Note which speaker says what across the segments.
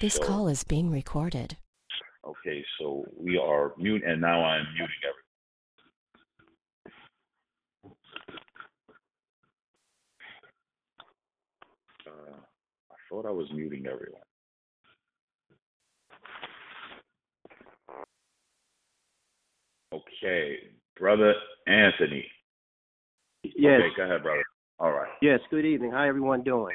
Speaker 1: This
Speaker 2: So,
Speaker 1: call is being recorded.
Speaker 2: okay, so we are mute, and now I'm muting everyone. I thought I was muting everyone. Okay, brother Anthony.
Speaker 3: Yes.
Speaker 2: Okay, go ahead, brother. All right.
Speaker 3: Yes. Good evening. How everyone doing?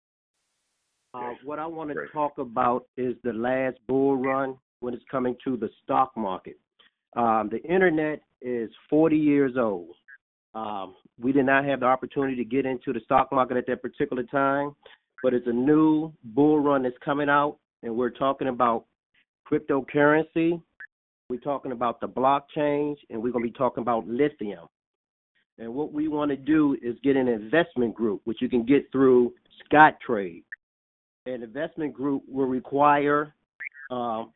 Speaker 2: Okay,
Speaker 3: What I want to
Speaker 2: great.
Speaker 3: talk about is the last bull run when it's coming to the stock market. The internet is 40 years old. We did not have the opportunity to get into the stock market at that particular time, but it's a new bull run that's coming out, and we're talking about cryptocurrency. We're talking about the blockchain, and we're going to be talking about lithium. And what we want to do is get an investment group, which you can get through Scottrade. An investment group will require an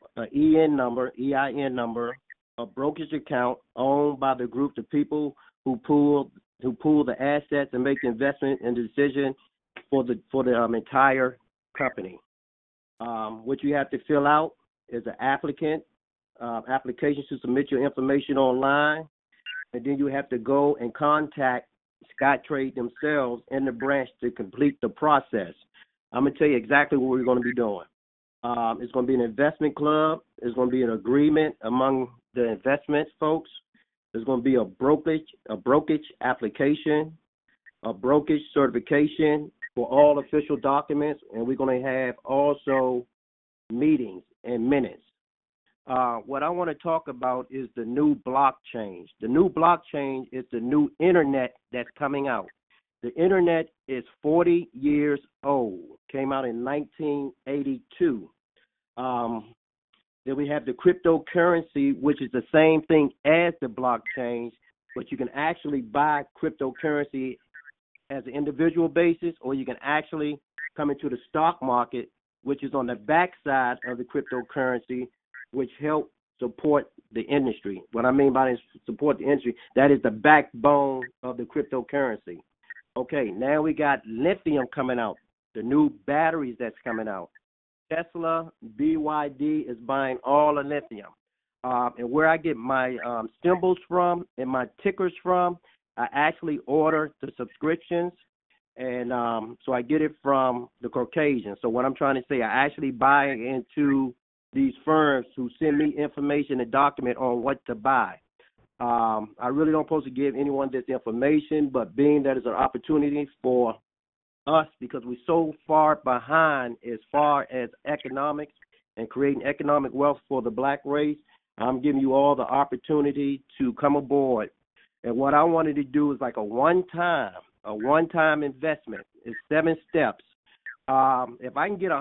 Speaker 3: EIN number, a brokerage account owned by the group of people who pool the assets and make the investment and decision for the entire company. What you have to fill out is an application to submit your information online, and then you have to go and contact Scottrade themselves in the branch to complete the process. I'm going to tell you exactly what we're going to be doing. It's going to be an investment club. It's going to be an agreement among the investment folks. There's going to be a brokerage application, a brokerage certification for all official documents, and we're going to have also meetings and minutes. What I want to talk about is the new blockchain. The new blockchain is the new internet that's coming out. The internet is 40 years old. Came out in 1982. Then we have the cryptocurrency, which is the same thing as the blockchain, but you can actually buy cryptocurrency as an individual basis, or you can actually come into the stock market, which is on the backside of the cryptocurrency, which help support the industry. What I mean by support the industry, that is the backbone of the cryptocurrency. Okay, now we got lithium coming out, the new batteries that's coming out. Tesla, BYD is buying all the lithium. And where I get my symbols from and my tickers from, I actually order the subscriptions, and so I get it from the Caucasian. So what I'm trying to say, I actually buy into these firms who send me information and document on what to buy. I really don't supposed to give anyone this information, but being that it's an opportunity for us because we're so far behind as far as economics and creating economic wealth for the black race, I'm giving you all the opportunity to come aboard. And what I wanted to do is like a one-time investment. It's 7 steps. If I can get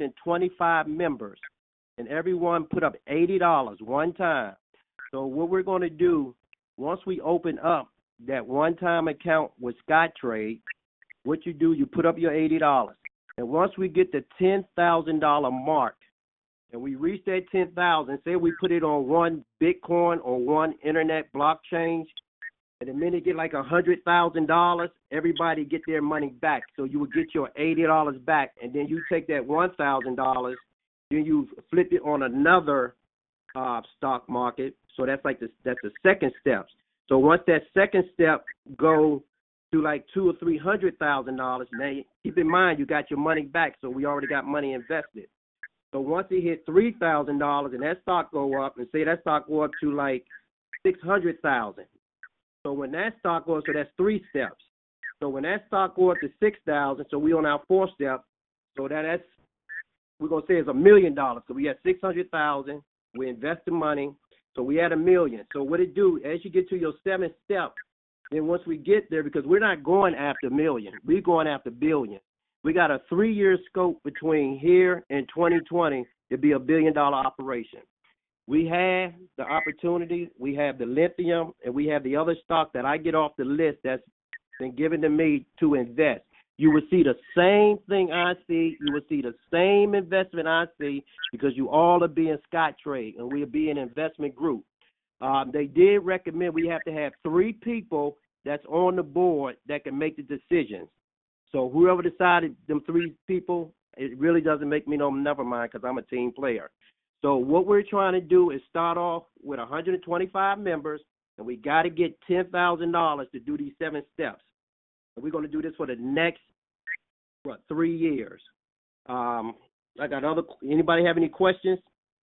Speaker 3: 125 members and everyone put up $80 one time, so what we're going to do, once we open up that one-time account with Scottrade, what you do, you put up your $80. And once we get the $10,000 mark, and we reach that 10,000, say we put it on one Bitcoin or one internet blockchain, and the minute you get like $100,000, everybody get their money back. So you will get your $80 back, and then you take that $1,000, then you flip it on another stock market. So that's the second step. So once that second step go to like $200,000 or $300,000, now keep in mind you got your money back. So we already got money invested. So once it hit $3,000 and that stock go up, and say that stock go up to like 600,000. So when that stock goes, so that's 3 steps. So when that stock go up to 6,000, so we on our 4th step. So that's we're gonna say it's $1 million. So we had 600,000. We invest the money. So we had $1 million. So what it do as you get to your 7th step, then once we get there, because we're not going after million, we're going after billion. We got a 3-year scope between here and 2020 to be $1 billion operation. We have the opportunity, we have the lithium, and we have the other stock that I get off the list that's been given to me to invest. You will see the same thing I see. You will see the same investment I see because you all are being Scottrade, and we'll be an investment group. They did recommend we have to have 3 people that's on the board that can make the decisions. So whoever decided them 3 people, it really doesn't make me no never mind because I'm a team player. So what we're trying to do is start off with 125 members, and we got to get $10,000 to do these 7 steps. And we're going to do this for the next 3 years. I got anybody have any questions?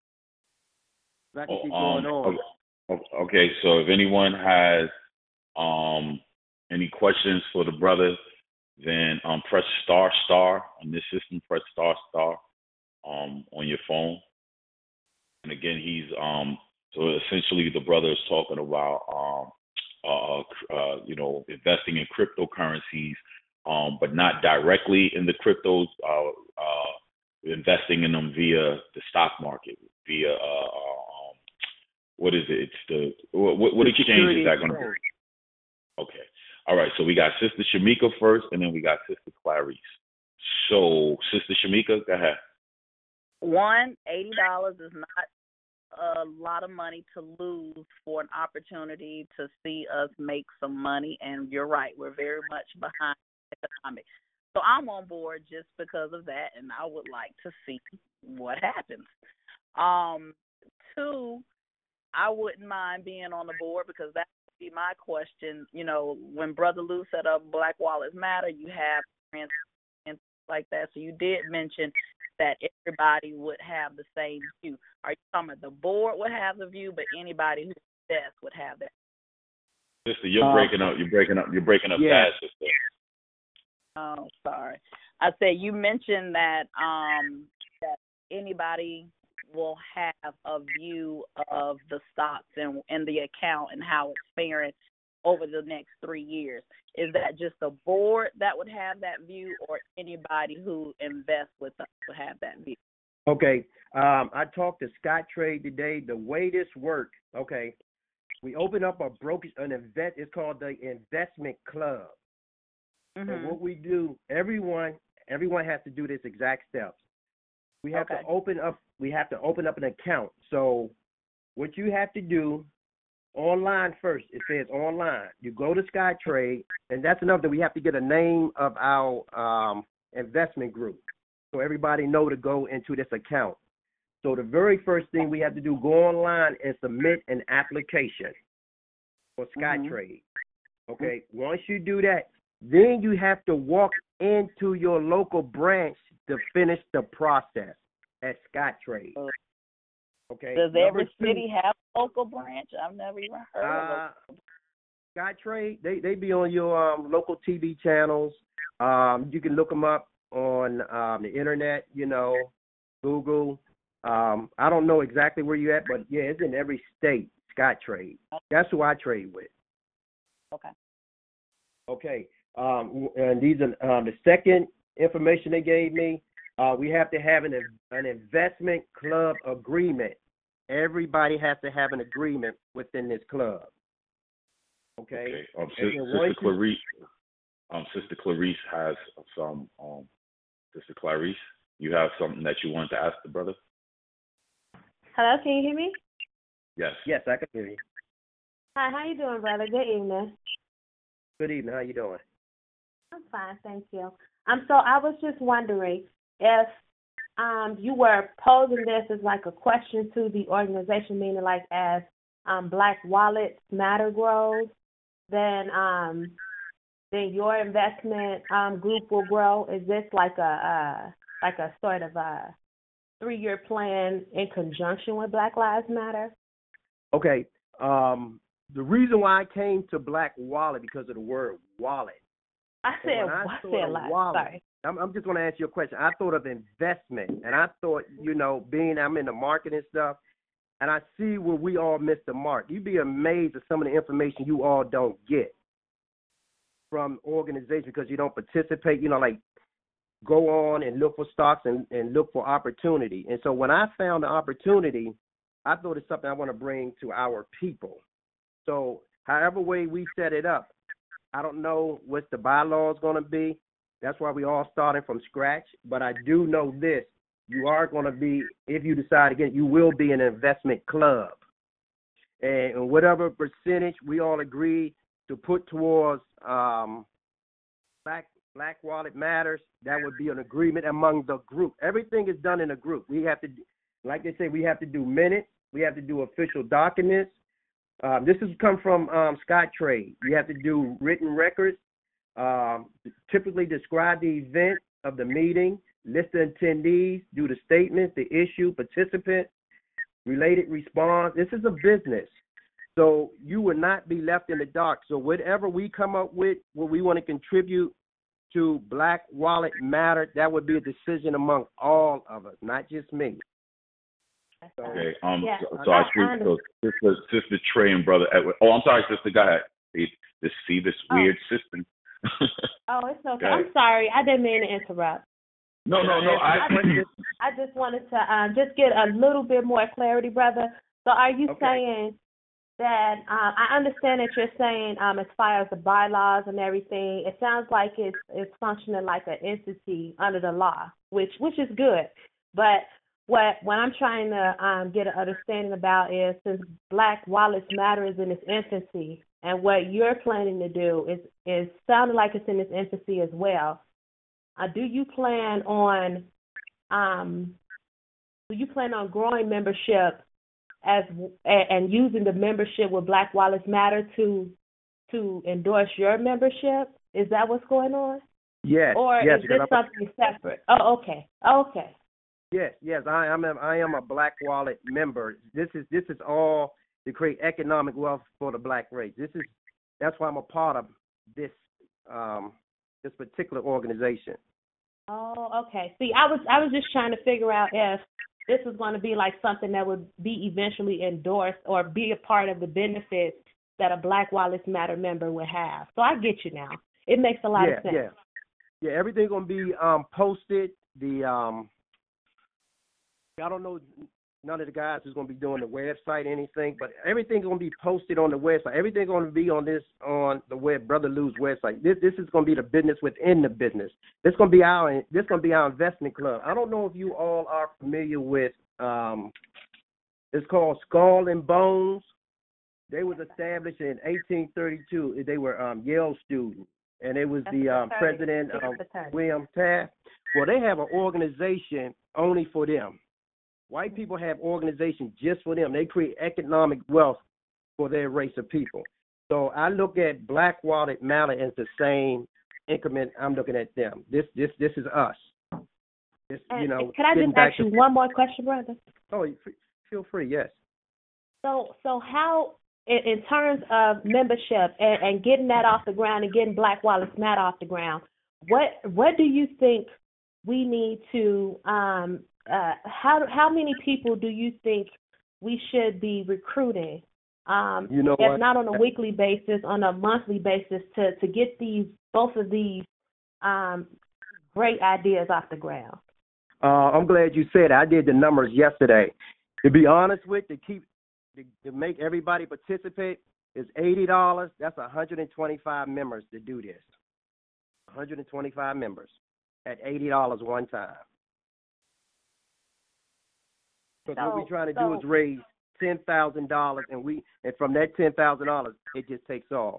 Speaker 3: I can keep going on.
Speaker 2: Okay, so if anyone has any questions for the brother, then press star on this system. Press star on your phone. And again, he's so essentially the brother is talking about investing in cryptocurrencies, but not directly in the cryptos. Investing in them via the stock market, via what is it? It's what exchange is that going to be? Okay. All right. So we got Sister Shamika first, and then we got Sister Clarice. So, Sister Shamika, go ahead.
Speaker 1: $80 is not a lot of money to lose for an opportunity to see us make some money. And you're right, we're very much behind economics. So I'm on board just because of that, and I would like to see what happens. 2, I wouldn't mind being on the board because that would be my question. You know, when Brother Lou set up Black Wallets Matter, you have friends and like that. So you did mention that everybody would have the same view. Are you talking about the board would have the view, but anybody who's best would have that?
Speaker 2: Sister, you're breaking up. You're breaking up
Speaker 3: yeah.
Speaker 2: fast, sister.
Speaker 1: Oh, sorry. I said you mentioned that that anybody will have a view of the stocks and the account and how it's faring over the next 3 years. Is that just the board that would have that view, or anybody who invests with us would have that view?
Speaker 3: Okay. I talked to Scottrade today. The way this works, okay, we open up it's called the investment club.
Speaker 1: Mm-hmm.
Speaker 3: And what we do, everyone has to do this exact steps. We have to open up an account. So what you have to do online first, it says online. You go to Scottrade, and that's enough that we have to get a name of our investment group so everybody know to go into this account. So the very first thing we have to do, go online and submit an application for Scottrade. Okay, once you do that, then you have to walk into your local branch to finish the process at Scottrade. Okay.
Speaker 1: Does every city have a local branch? I've never even heard of it.
Speaker 3: Scottrade, they be on your local TV channels. You can look them up on the internet, Google. I don't know exactly where you're at, but yeah, it's in every state, Scottrade. That's who I trade with.
Speaker 1: Okay.
Speaker 3: Okay. And these are the second information they gave me. We have to have an investment club agreement. Everybody has to have an agreement within this club. Okay.
Speaker 2: Sister Clarice has some. Sister Clarice, you have something that you want to ask the brother?
Speaker 4: Hello, can you hear me?
Speaker 2: Yes.
Speaker 3: Yes, I can hear you.
Speaker 4: Hi, how you doing, brother? Good evening.
Speaker 3: Good evening. How you doing?
Speaker 4: I'm fine, thank you. So I was just wondering if you were posing this as like a question to the organization, meaning like as Black Wallets Matter grows, then your investment group will grow. Is this like a sort of a 3-year plan in conjunction with Black Lives Matter?
Speaker 3: Okay. The reason why I came to Black Wallet because of the word wallet.
Speaker 4: I said wallet. Sorry.
Speaker 3: I'm just going to ask you a question. I thought of investment, and I thought, being I'm in the market and stuff, and I see where we all miss the mark. You'd be amazed at some of the information you all don't get from organizations because you don't participate, like go on and look for stocks and look for opportunity. And so when I found the opportunity, I thought it's something I want to bring to our people. So however way we set it up, I don't know what the bylaws going to be. That's why we all starting from scratch. But I do know this. You are going to be, if you decide again, you will be an investment club. And whatever percentage we all agree to put towards Black Black Wallet Matters, that would be an agreement among the group. Everything is done in a group. We have to, like they say, we have to do minutes. We have to do official documents. This has come from Scottrade. You have to do written records, typically describe the event of the meeting, list the attendees, do the statements, the issue, participant, related response. This is a business. So you will not be left in the dark. So whatever we come up with, what we want to contribute to Black Wallet Matter, that would be a decision among all of us, not just me.
Speaker 2: So, okay. So I think Sister Trey and Brother Edward. Oh, I'm sorry, Sister. Go ahead. See this weird system.
Speaker 4: Oh, it's okay. I'm sorry. I didn't mean to interrupt.
Speaker 2: No.
Speaker 4: I just wanted to just get a little bit more clarity, brother. So are you saying that I understand that you're saying as far as the bylaws and everything, it sounds like it's functioning like an entity under the law, which is good. But what I'm trying to get an understanding about is, since Black Wallets Matter is in its infancy, and what you're planning to do is sounding like it's in its infancy as well. Do you plan on growing membership and using the membership with Black Wallets Matter to endorse your membership? Is that what's going on?
Speaker 3: Yes.
Speaker 4: Or
Speaker 3: yes,
Speaker 4: is this something separate? Oh, okay.
Speaker 3: Yes. I am a Black Wallet member. This is all to create economic wealth for the Black race. That's why I'm a part of this particular organization.
Speaker 4: Oh, okay. See, I was just trying to figure out if this was going to be like something that would be eventually endorsed or be a part of the benefits that a Black Wallets Matter member would have. So I get you now. It makes a lot of sense.
Speaker 3: Yeah. Everything's gonna be posted. I don't know. None of the guys is going to be doing the website or anything, but everything's going to be posted on the website. Everything's going to be on the web, Brother Lou's website. This is going to be the business within the business. This is going to be our investment club. I don't know if you all are familiar with. It's called Skull and Bones. They was established in 1832. They were Yale students, and it was the president William Taft. Well, they have an organization only for them. White people have organizations just for them. They create economic wealth for their race of people. So I look at Black Wallet Matter as the same increment I'm looking at them. This is us.
Speaker 4: Can I just ask you one more question, brother?
Speaker 3: Oh, feel free, yes.
Speaker 4: So how, in terms of membership and getting that off the ground and getting Black Wallets Matter off the ground, what do you think we need to how many people do you think we should be recruiting? If not on a weekly basis, on a monthly basis, to get both of these great ideas off the ground.
Speaker 3: I'm glad you said it. I did the numbers yesterday. To be honest with you, to make everybody participate is $80. That's 125 members to do this. 125 members at $80 one time. Because what we're trying to do is raise $10,000, and from that $10,000, it just takes off.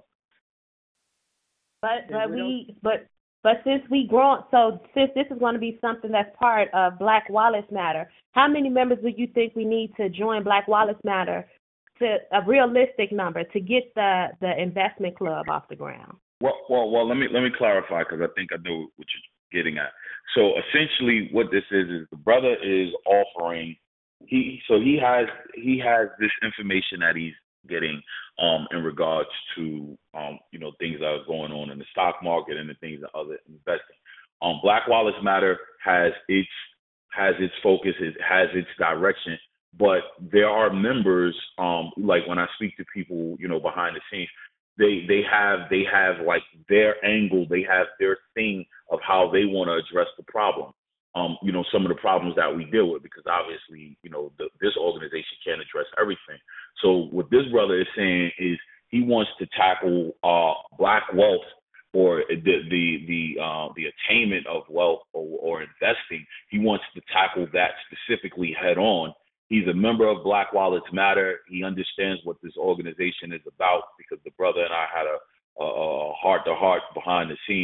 Speaker 4: But since since this is going to be something that's part of Black Wallets Matter, how many members do you think we need to join Black Wallets Matter, to a realistic number, to get the investment club off the ground?
Speaker 2: Well, let me clarify, because I think I know what you're getting at. So essentially, what this is the brother is offering. He has this information that he's getting in regards to things that are going on in the stock market and the things that other investing. Black Wallets Matter has its focus, it has its direction, but there are members like when I speak to people behind the scenes, they have like their angle, they have their thing of how they want to address the problem. Some of the problems that we deal with, because obviously, this organization can't address everything. So what this brother is saying is he wants to tackle Black wealth, or the attainment of wealth or investing. He wants to tackle that specifically head on. He's a member of Black Wallets Matter. He understands what this organization is about, because the brother and I had a heart-to-heart behind the scenes.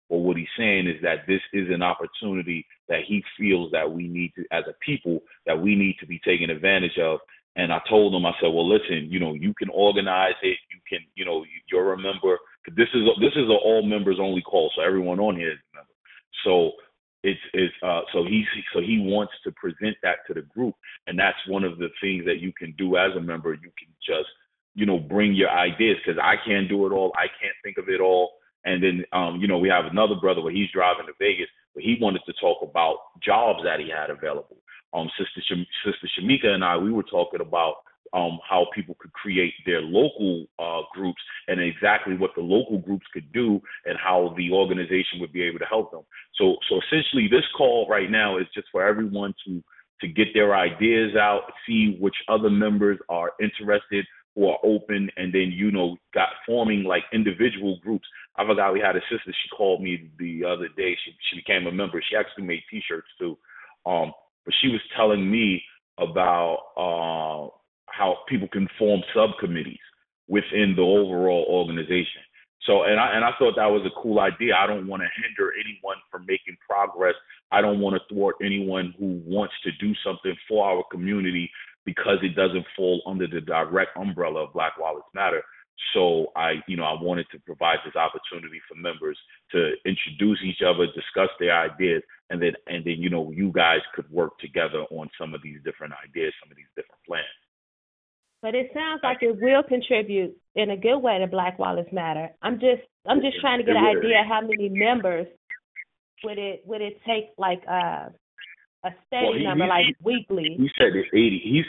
Speaker 2: But what he's saying is that this is an opportunity that he feels that we need to, as a people, that we need to be taking advantage of. And I told him, I said, well, listen, you can organize it. You can, you're a member. This is an all members only call, so everyone on here is a member. So so he wants to present that to the group, and that's one of the things that you can do as a member. You can just bring your ideas, because I can't do it all. I can't think of it all. And then we have another brother where he's driving to Vegas, but he wanted to talk about jobs that he had available. Sister Shamika and I, we were talking about how people could create their local groups and exactly what the local groups could do and how the organization would be able to help them. So essentially this call right now is just for everyone to get their ideas out, see which other members are interested, who are open, and then, got forming like individual groups. I forgot, we had a sister, she called me the other day. She became a member. She actually made T-shirts too. But she was telling me about how people can form subcommittees within the overall organization. So, and I thought that was a cool idea. I don't want to hinder anyone from making progress. I don't want to thwart anyone who wants to do something for our community because it doesn't fall under the direct umbrella of Black Wallets Matter. So I wanted to provide this opportunity for members to introduce each other, discuss their ideas, and then you guys could work together on some of these different ideas, some of these different plans.
Speaker 4: But it sounds like it will contribute in a good way to Black Wallets Matter. I'm just trying to get an idea how many members would it take, like a steady number, like weekly.
Speaker 2: He said it's 80.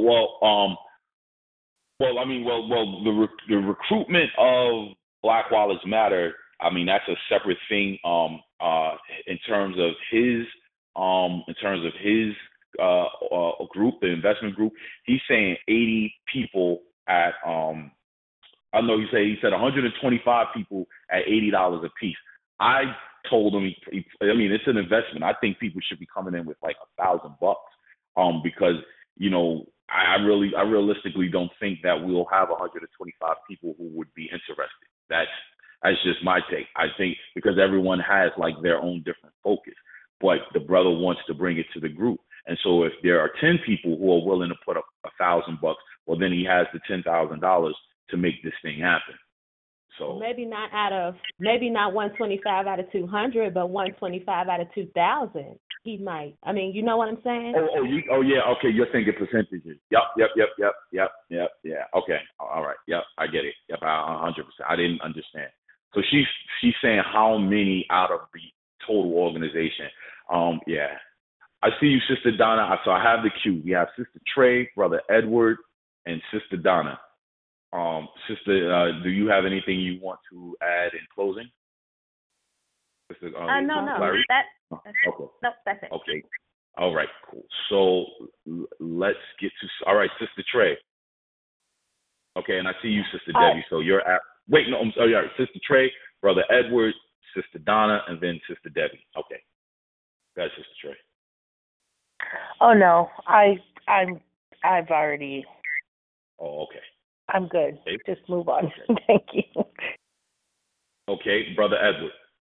Speaker 2: The recruitment of Black Wallets Matter, I mean, that's a separate thing. In terms of his group, the investment group, he's saying 80 people at I know he said 125 people at $80 a piece. I told him, it's an investment. I think people should be coming in with like $1,000, because I realistically don't think that we'll have 125 people who would be interested. That's just my take. I think because everyone has like their own different focus, but the brother wants to bring it to the group. And so if there are 10 people who are willing to put up $1,000, well, then he has the $10,000 to make this thing happen. So
Speaker 4: maybe not 125 out of 200, but 125 out of 2,000. He might. I mean, you know what I'm saying?
Speaker 2: Oh yeah. Okay, you're thinking percentages. Yep. Yeah. Okay. All right. Yep. I get it. Yep. 100%. I didn't understand. So she's saying how many out of the total organization? Yeah. I see you, Sister Donna. So I have the queue. We have Sister Trey, Brother Edward, and Sister Donna. Sister, do you have anything you want to add in closing? Sister,
Speaker 1: no.
Speaker 2: Larry?
Speaker 1: Okay.
Speaker 2: No,
Speaker 1: that's it.
Speaker 2: Okay. All right, cool. So let's get to, all right, Sister Trey. Okay, and I see you, Sister Debbie. So you're at, wait, no, I'm sorry, Sister Trey, Brother Edward, Sister Donna, and then Sister Debbie. Okay. That's Sister Trey.
Speaker 5: Oh, no, I've already.
Speaker 2: Oh, okay.
Speaker 5: I'm good.
Speaker 2: Okay.
Speaker 5: Just move on.
Speaker 2: Okay.
Speaker 5: Thank you.
Speaker 2: Okay, Brother Edward.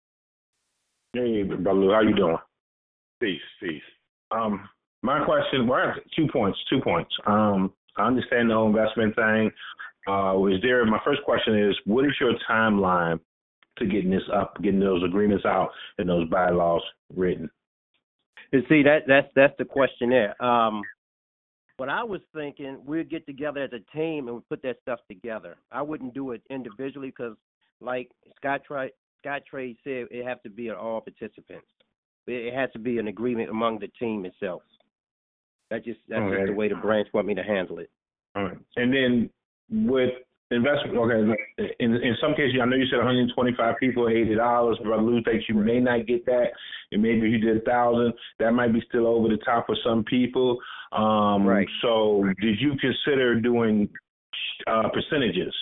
Speaker 6: Hey, Brother Lou, how you doing?
Speaker 2: Peace.
Speaker 6: My question, well, 2 points. I understand the whole investment thing. My first question is, what is your timeline to getting this up, getting those agreements out and those bylaws written?
Speaker 3: You see, that's the question there. What I was thinking, we'd get together as a team and we put that stuff together. I wouldn't do it individually because, like Skytrade said, it has to be an all participants. It has to be an agreement among the team itself. That's just the way the branch want me to handle it.
Speaker 6: All right. And then with investment, okay, in some cases, I know you said 125 people, $80. Brother Lou thinks you may not get that, and maybe if you did 1,000, that might be still over the top for some people.
Speaker 3: Right.
Speaker 6: So, did you consider doing percentages?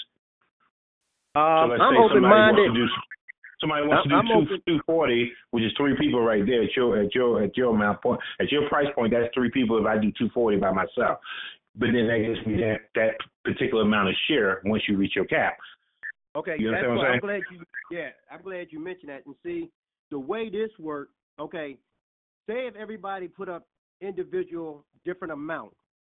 Speaker 3: I'm open-minded.
Speaker 6: Somebody wants to do 240, which is 3 people right there at your amount point. At your price point, that's 3 people if I do 240 by myself. But then that gives me that particular amount of share once you reach your cap.
Speaker 3: Okay,
Speaker 6: you understand what I'm saying?
Speaker 3: I'm glad you mentioned that. And see, the way this works, okay, say if everybody put up individual different amounts.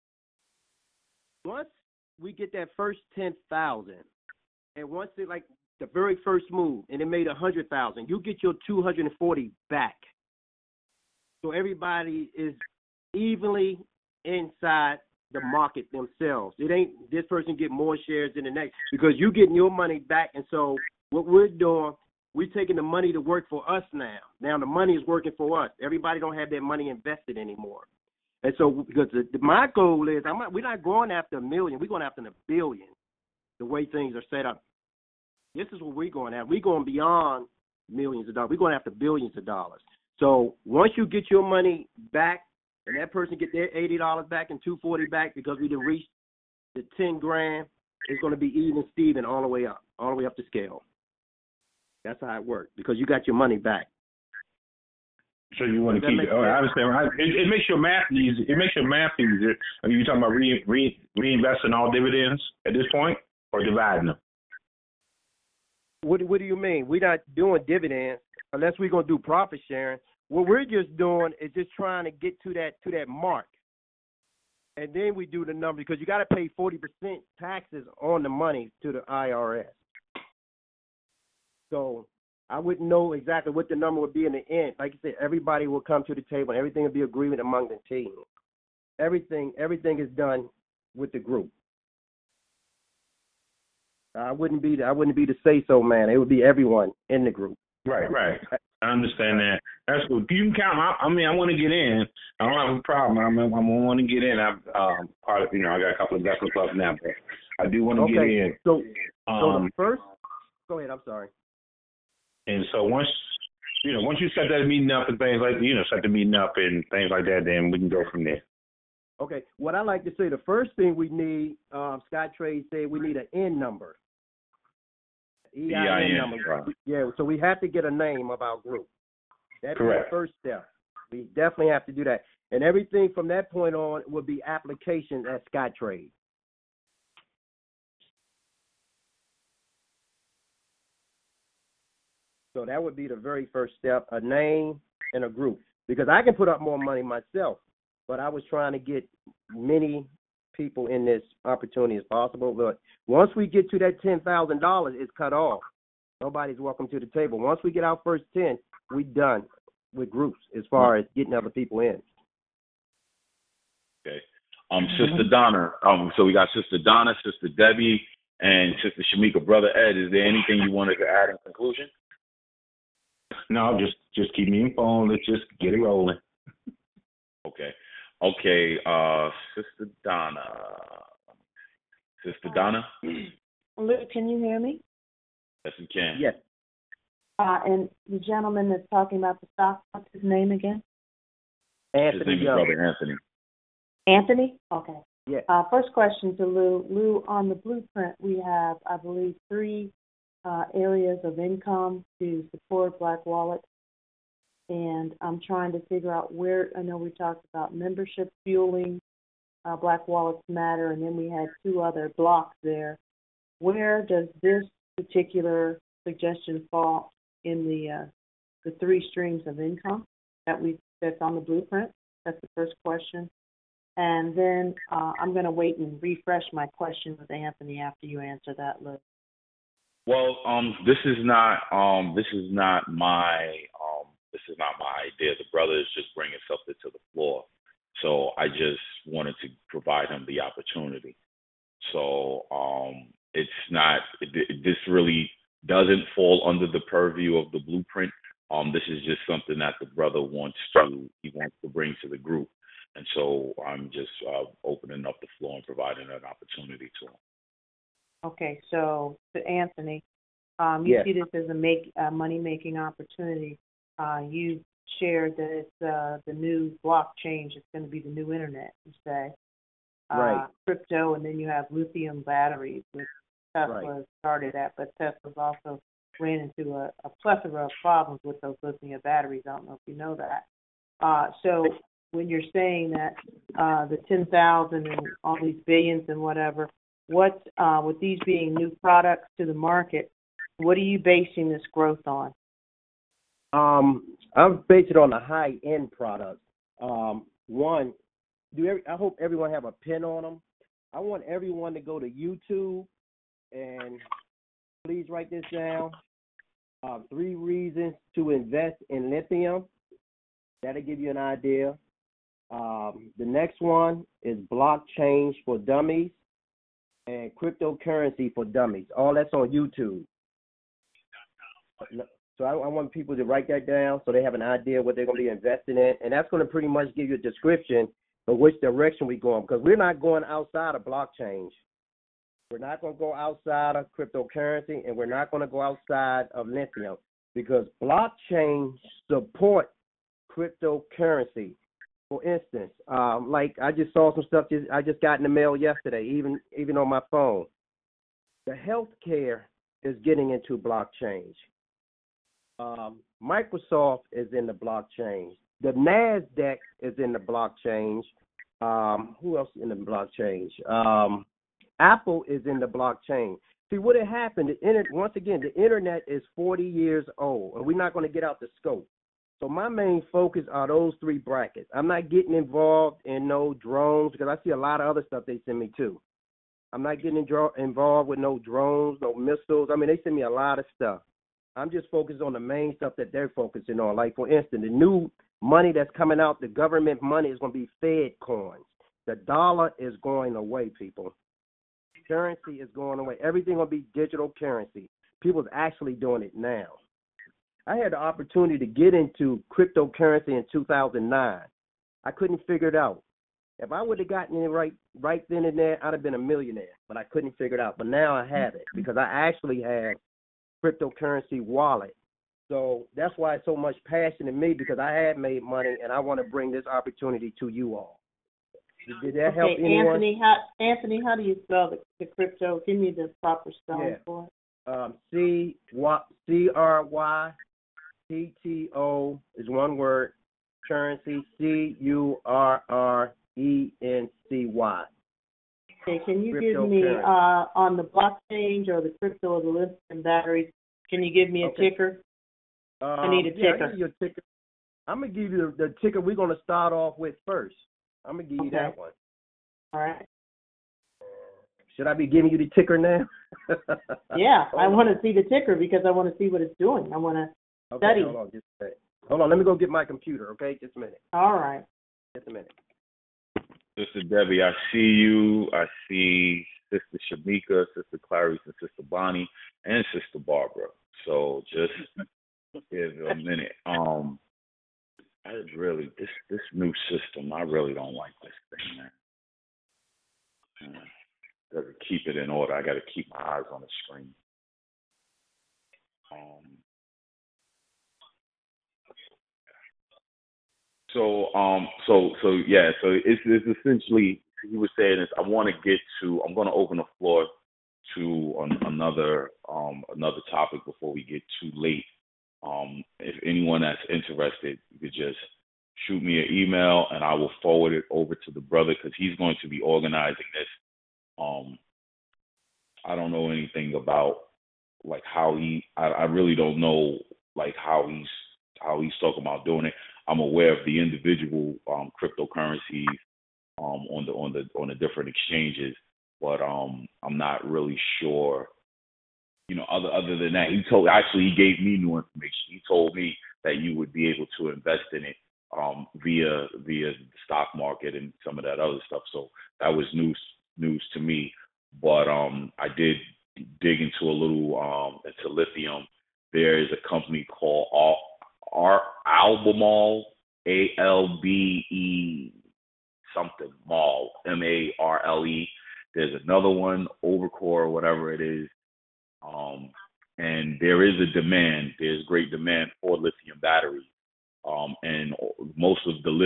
Speaker 3: Once we get that first 10,000, and once it like the very first move, and it made 100,000, you get your 240 back. So everybody is evenly inside the market themselves. It ain't this person get more shares than the next because you're getting your money back. And so what we're doing, we're taking the money to work for us now. Now the money is working for us. Everybody don't have their money invested anymore. And so because my goal is, we're not going after a million. We're going after a billion, the way things are set up. This is what we're going after. We're going beyond millions of dollars. We're going after billions of dollars. So once you get your money back, and that person get their $80 back and $240 back because we done reached the 10 grand, it's going to be even Steven all the way up the scale. That's how it works because you got your money back.
Speaker 6: So you want to keep it? Oh, I understand. It makes your math easy. It makes your math easier. Are you talking about reinvesting all dividends at this point, or dividing them?
Speaker 3: What do you mean? We're not doing dividends unless we're going to do profit sharing. What we're just doing is just trying to get to that mark, and then we do the number because you got to pay 40% taxes on the money to the IRS. So I wouldn't know exactly what the number would be in the end. Like I said, everybody will come to the table, and everything will be agreement among the team. Everything is done with the group. I wouldn't be the say-so man. It would be everyone in the group.
Speaker 6: Right. I understand that. That's cool. You can count. I want to get in. I don't have a problem. I want to get in. I'm part of. I got a couple of investment clubs now, but I do want to get in.
Speaker 3: So the first. Go ahead. I'm sorry.
Speaker 6: And so once you set that meeting up and things like set the meeting up and things like that, then we can go from there.
Speaker 3: Okay. What I like to say, the first thing we need, Scottrade said we need an N number. EIN number. Right. Yeah, so we have to get a name of our group. That's the first step. We definitely have to do that. And everything from that point on will be applications at Scottrade. So that would be the very first step, a name and a group. Because I can put up more money myself, but I was trying to get many people in this opportunity as possible. But once we get to that $10,000, it's cut off. Nobody's welcome to the table. Once we get our first 10, we done with groups as far as getting other people in.
Speaker 2: Okay. Sister Donna. So we got Sister Donna, Sister Debbie, and Sister Shamika. Brother Ed, is there anything you wanted to add in conclusion?
Speaker 6: No, just keep me informed. Let's just get it rolling.
Speaker 2: Okay. Sister Donna.
Speaker 4: Luke, can you hear me?
Speaker 2: Yes, we can.
Speaker 3: Yes.
Speaker 4: And the gentleman that's talking about the stock, what's his name again?
Speaker 3: Anthony.
Speaker 2: His name is Brother Anthony.
Speaker 4: Anthony? Okay.
Speaker 3: Yes.
Speaker 4: First question to Lou. Lou, on the blueprint, we have, I believe, 3 areas of income to support Black Wallet. And I'm trying to figure out where, I know we talked about membership fueling, Black Wallets Matter, and then we had 2 other blocks there. Where does this particular suggestion fall in the 3 streams of income that's on the blueprint? That's the first question. And then I'm going to wait and refresh my question with Anthony after you answer that, Liz.
Speaker 2: Well, this is not my idea. The brother is just bringing something to the floor, so I just wanted to provide him the opportunity. So it's not. This really doesn't fall under the purview of the blueprint. This is just something that the brother wants to bring to the group, and so I'm just opening up the floor and providing an opportunity to him.
Speaker 4: Okay, so to Anthony,
Speaker 3: yes.
Speaker 4: See this as a money-making opportunity. You shared that it's the new blockchain. It's going to be the new internet, you say.
Speaker 3: Right.
Speaker 4: Crypto, and then you have lithium batteries, which Tesla started at, but Tesla's also ran into a plethora of problems with those lithium batteries. I don't know if you know that. So when you're saying that the 10,000 and all these billions and whatever, what with these being new products to the market, what are you basing this growth on?
Speaker 3: I'm based it on the high end products. One, I hope everyone have a pen on them. I want everyone to go to YouTube and please write this down. 3 reasons to invest in lithium. That'll give you an idea. The next one is blockchain for dummies and cryptocurrency for dummies. All that's on YouTube. So I want people to write that down so they have an idea what they're going to be investing in. And that's going to pretty much give you a description of which direction we're going, because we're not going outside of blockchain. We're not going to go outside of cryptocurrency, and we're not going to go outside of lithium, because blockchain support cryptocurrency. For instance, like I just saw some stuff I just got in the mail yesterday, even on my phone. The healthcare is getting into blockchain. Microsoft is in the blockchain. The NASDAQ is in the blockchain. Who else is in the blockchain? Apple is in the blockchain. See, what had happened, once again, the internet is 40 years old, and we're not going to get out the scope. So my main focus are those 3 brackets. I'm not getting involved in no drones, because I see a lot of other stuff they send me too. I'm not getting involved with no drones, no missiles. I mean, they send me a lot of stuff. I'm just focused on the main stuff that they're focusing on. Like, for instance, the new money that's coming out, the government money is going to be Fed coins. The dollar is going away, people. Currency is going away. Everything will be digital currency. People's actually doing it now. I had the opportunity to get into cryptocurrency in 2009. I couldn't figure it out. If I would have gotten it right then and there, I'd have been a millionaire. But I couldn't figure it out. But now I have it, because I actually have cryptocurrency wallet. So that's why it's so much passion in me, because I have made money and I want to bring this opportunity to you all. Did that help anyone?
Speaker 7: Anthony, how do you spell the crypto? Give me the proper spelling for it. CRYPTO is one word. Currency, CURRENCY. Okay, can you give me on the blockchain or the crypto or the lithium batteries? Can you give me a ticker? I need a ticker.
Speaker 3: I'll give you a ticker. I'm gonna give you the ticker we're gonna start off with first. I'm gonna give you that one.
Speaker 7: All right.
Speaker 3: Should I be giving you the ticker now?
Speaker 7: Yeah, I want to see the ticker because I want to see what it's doing. I want to study.
Speaker 3: Hold on, just a minute. Hold on, let me go get my computer, okay? Just a minute.
Speaker 7: All right.
Speaker 3: Just a minute.
Speaker 2: Sister Debbie, I see you. I see Sister Shamika, Sister Clarice, and Sister Bonnie, and Sister Barbara. So just give a minute. I really this new system, I really don't like this thing, man. Gotta keep it in order. I gotta keep my eyes on the screen. So it's essentially, he was saying is I'm going to open the floor to another topic before we get too late. If anyone that's interested, you could just shoot me an email and I will forward it over to the brother, because he's going to be organizing this. I don't know anything about like how I really don't know like how he's talking about doing it. I'm aware of the individual cryptocurrencies on the different exchanges, but I'm not really sure. You know, other than that, he gave me new information. He told me that you would be able to invest in it via the stock market and some of that other stuff. So that was news to me. But I did dig into a little into lithium. There is a company called Albemarle, ALBE something, Mall, MARLE. There's another one, Overcore, or whatever it is. And there is a demand. There's great demand for lithium batteries. And most of the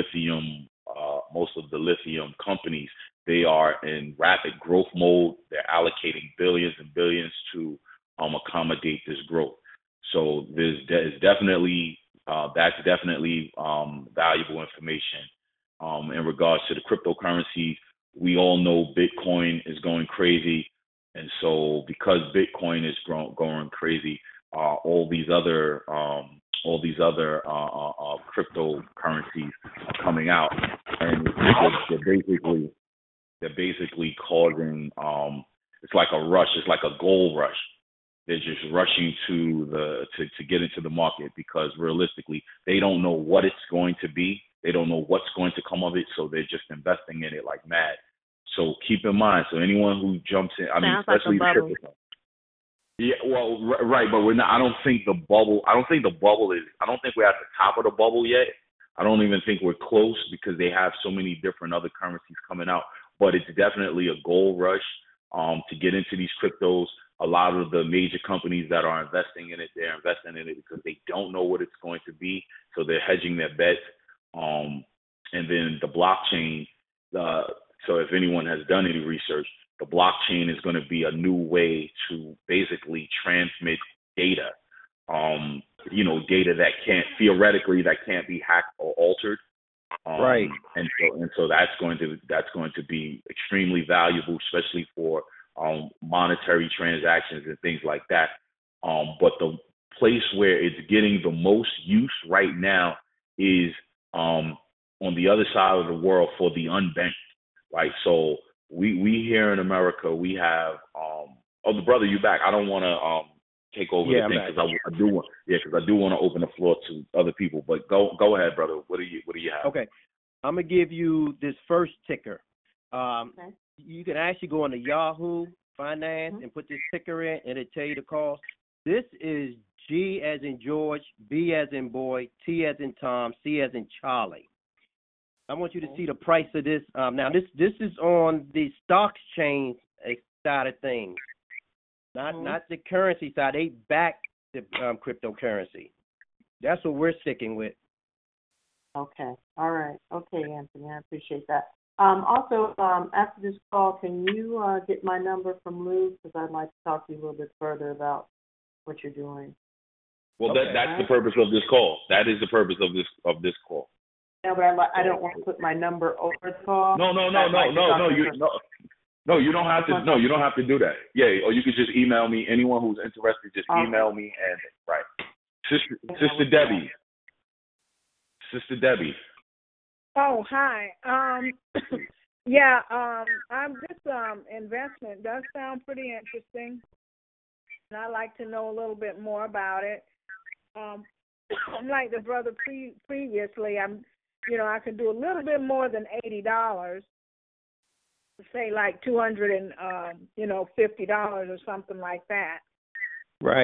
Speaker 2: lithium companies, they are in rapid growth mode. They're allocating billions and billions to accommodate this growth. So that's definitely valuable information. In regards to the cryptocurrencies, we all know Bitcoin is going crazy, and so because Bitcoin is going crazy, all these other all these other cryptocurrencies are coming out, and they're basically causing it's like a rush. It's like a gold rush. They're just rushing to get into the market because realistically they don't know what it's going to be. They don't know what's going to come of it, so they're just investing in it like mad. So keep in mind, so anyone who jumps in, especially
Speaker 4: like a bubble.
Speaker 2: Yeah, well, right, but we're not. I don't think the bubble is. I don't think we're at the top of the bubble yet. I don't even think we're close because they have so many different other currencies coming out. But it's definitely a gold rush to get into these cryptos. A lot of the major companies that are investing in it, they're investing in it because they don't know what it's going to be, so they're hedging their bets. And then the blockchain. So if anyone has done any research, the blockchain is going to be a new way to basically transmit data. Data that can't be hacked or altered.
Speaker 3: Right.
Speaker 2: And so that's going to be extremely valuable, especially for monetary transactions and things like that. But the place where it's getting the most use right now is on the other side of the world for the unbanked. Right. So we here in America, we have the brother, you back. I don't want to take over the thing because I do want to open the floor to other people. But go ahead, brother. What do you have?
Speaker 3: Okay, I'm gonna give you this first ticker.
Speaker 4: Okay.
Speaker 3: You can actually go on the Yahoo Finance and put this ticker in, and it'll tell you the cost. This is G as in George, B as in boy, T as in Tom, C as in Charlie. I want you to see the price of this. Now, this is on the stock exchange side of things, not the currency side. They back the cryptocurrency. That's what we're sticking with.
Speaker 7: Okay. All right. Okay, Anthony, I appreciate that. Also, after this call, can you get my number from Lou? Because I'd like to talk to you a little bit further about what you're doing.
Speaker 2: Well, that's the purpose of this call. That is the purpose of this call.
Speaker 7: No, but I don't want to put my number over the call.
Speaker 2: No. You don't have to. No, you don't have to do that. Yeah, or you could just email me. Anyone who's interested, just email me. And right, Sister Debbie. Sister Debbie.
Speaker 8: Oh, hi. I'm this investment does sound pretty interesting, and I'd like to know a little bit more about it. I'm like the brother previously. I can do a little bit more than $80. Say like $250 or something like that.
Speaker 3: Right.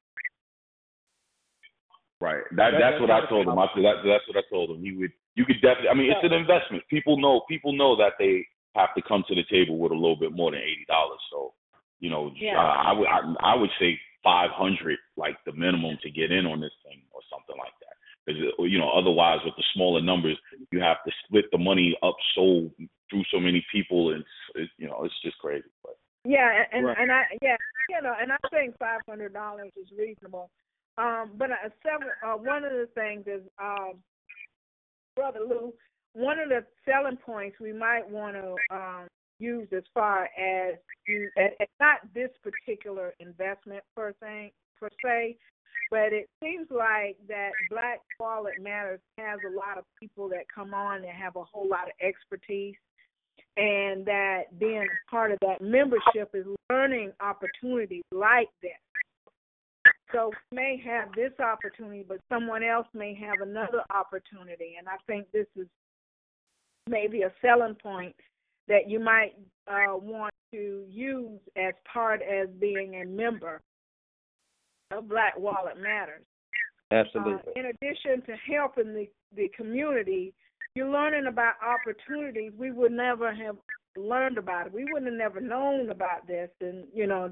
Speaker 2: Right. That's what I told him. That's what I told him. You could definitely. I mean, it's an investment. People know that they have to come to the table with a little bit more than $80. So, I would say 500, like the minimum to get in on this thing or something like that. Because otherwise with the smaller numbers, you have to split the money up through so many people, and it's just crazy. But
Speaker 8: and I think $500 is reasonable. But one of the things is, Brother Lou, one of the selling points we might want to use as far as not this particular investment per se, but it seems like that Black Wallet Matters has a lot of people that come on that have a whole lot of expertise, and that being part of that membership is learning opportunities like this. So we may have this opportunity, but someone else may have another opportunity, and I think this is maybe a selling point that you might want to use as part as being a member of Black Wallet Matters.
Speaker 3: Absolutely.
Speaker 8: In addition to helping the community, you're learning about opportunities we would never have learned about. We wouldn't have never known about this, and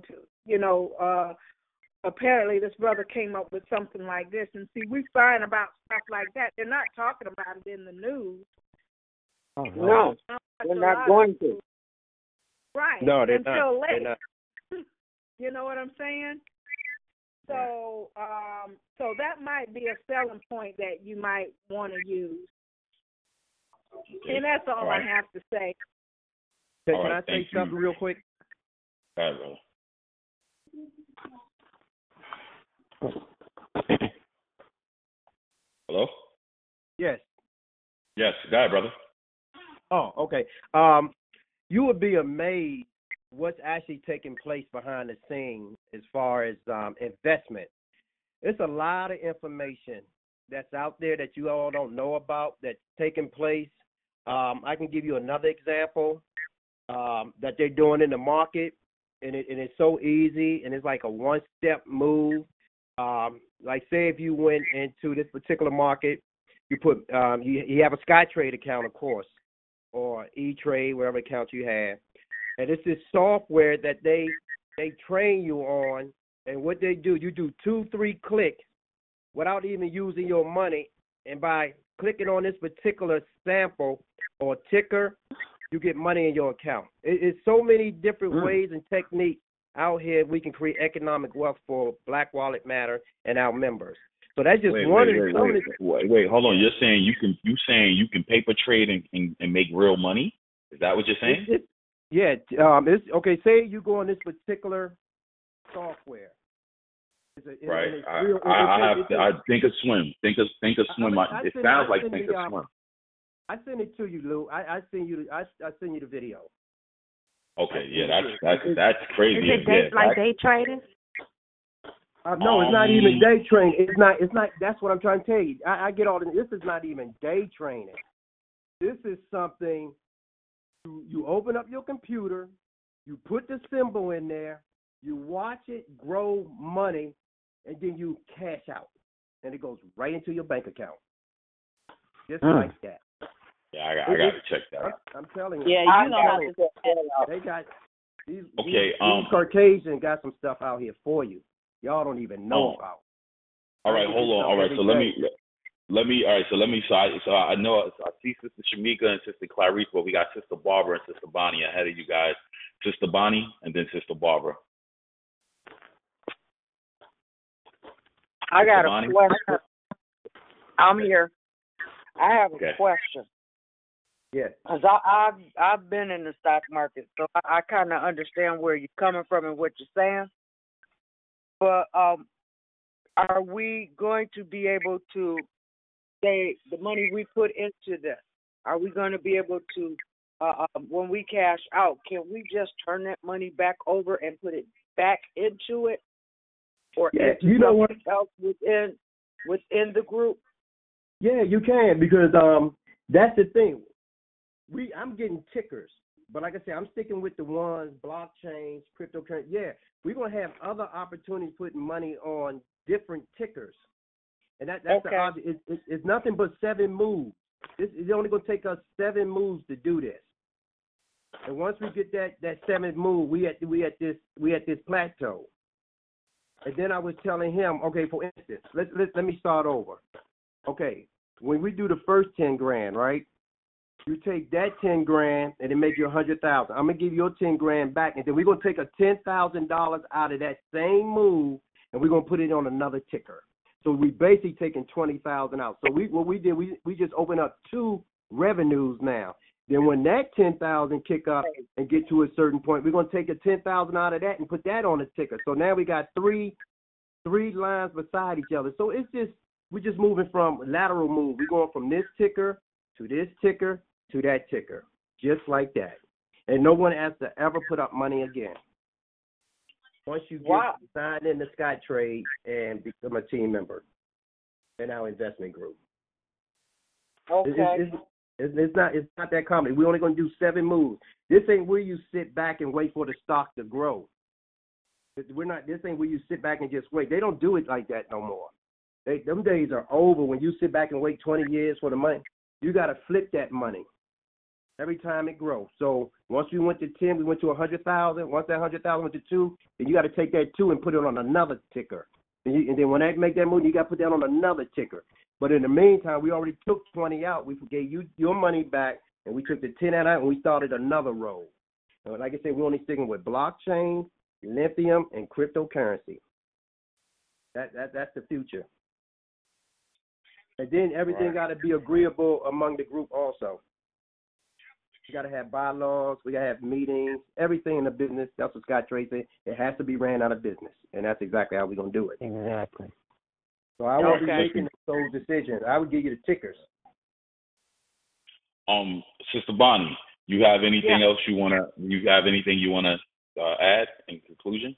Speaker 8: apparently this brother came up with something like this. And see, we find about stuff like that. They're not talking about it in the news.
Speaker 3: Oh,
Speaker 9: no, they're not going to.
Speaker 8: Right.
Speaker 3: No, they're
Speaker 8: until
Speaker 3: not.
Speaker 8: late.
Speaker 3: They're not.
Speaker 8: You know what I'm saying? So, so that might be a selling point that you might want to use.
Speaker 2: Okay.
Speaker 8: And that's all
Speaker 2: right.
Speaker 8: I have to say.
Speaker 3: Can I say something real quick?
Speaker 2: All right, brother. Hello?
Speaker 3: Yes.
Speaker 2: Yes, go ahead, brother.
Speaker 3: Oh, okay. You would be amazed what's actually taking place behind the scenes as far as investment. It's a lot of information that's out there that you all don't know about that's taking place. I can give you another example that they're doing in the market, and it's so easy, and it's like a one-step move. Like say if you went into this particular market, you put you have a SkyTrade account, of course, or E-Trade, whatever account you have, and it's this software that they train you on, and what they do, you do 2-3 clicks without even using your money, and by clicking on this particular sample or ticker, you get money in your account. It's so many different ways and techniques out here we can create economic wealth for Black Wallet Matter and our members. So that's just one of the.
Speaker 2: Wait, hold on. You're saying you can paper trade and make real money? Is that what you're saying?
Speaker 3: It's okay. Say you go on this particular software.
Speaker 2: Right. I think of Swim. Think of Swim. It sounds like think of Swim.
Speaker 3: I send it to you, Lou. I send you the video.
Speaker 2: Okay, yeah, that's crazy.
Speaker 4: Is it day trading?
Speaker 3: No, it's not even day trading. It's not. That's what I'm trying to tell you. I get all this. This is not even day trading. This is something. You open up your computer, you put the symbol in there, you watch it grow money, and then you cash out, and it goes right into your bank account, just like that.
Speaker 2: Yeah, I got to check that out.
Speaker 3: I'm telling you.
Speaker 1: Yeah, you know how to set that up.
Speaker 3: They got these
Speaker 2: Caucasian
Speaker 3: got some stuff out here for you. Y'all don't even know about.
Speaker 2: All right, hold on. All right, so let me. So I know I see Sister Shamika and Sister Clarice, but we got Sister Barbara and Sister Bonnie ahead of you guys. Sister Bonnie and then Sister Barbara.
Speaker 9: I got a question. I'm here. I have a question.
Speaker 3: Yes.
Speaker 9: Because I've been in the stock market, so I kind of understand where you're coming from and what you're saying. But are we going to be able to say the money we put into this, are we going to be able to, when we cash out, can we just turn that money back over and put it back into it? Or into something else within the group?
Speaker 3: Yeah, you can, because that's the thing. I'm getting tickers, but like I said, I'm sticking with the ones, blockchains, cryptocurrency. Yeah, we're going to have other opportunities putting money on different tickers. And that's
Speaker 9: okay.
Speaker 3: It's nothing but 7 moves. It's only going to take us 7 moves to do this. And once we get that 7th move, we at this plateau. And then I was telling him, okay, for instance, let me start over. Okay, when we do the first 10 grand, right? You take that 10 grand and it make you 100,000. I'm gonna give you your 10 grand back, and then we're gonna take a $10,000 out of that same move, and we're gonna put it on another ticker. So we basically taking 20,000 out. So what we did, we just opened up 2 revenues now. Then when that 10,000 kick up and get to a certain point, we're gonna take a 10,000 out of that and put that on the ticker. So now we got three lines beside each other. So we're just moving from lateral move. We're going from this ticker to this ticker to that ticker, just like that. And no one has to ever put up money again. Once you get signed in the SkyTrade and become a team member in our investment group.
Speaker 9: Okay.
Speaker 3: It's not that common. We're only going to do 7 moves. This ain't where you sit back and wait for the stock to grow. This ain't where you sit back and just wait. They don't do it like that no more. Them days are over when you sit back and wait 20 years for the money. You got to flip that money every time it grows. So once we went to 10, we went to 100,000. Once that 100,000 went to 2, then you got to take that 2 and put it on another ticker. And then when they make that move, you got to put that on another ticker. But in the meantime, we already took 20 out. We gave you your money back, and we took the 10 out, and we started another roll. And like I said, we're only sticking with blockchain, lithium, and cryptocurrency. That's the future. And then everything got to be agreeable among the group also. You got to have bylaws. We got to have meetings. Everything in the business, that's what SkyTrade said. It has to be ran out of business. And that's exactly how we're going to do it.
Speaker 5: Exactly.
Speaker 3: So I won't be
Speaker 9: Okay.
Speaker 3: making those decisions. I would give you the tickers.
Speaker 2: Sister Bonnie, you have anything
Speaker 9: Yeah.
Speaker 2: else you have anything you wanna add in conclusion?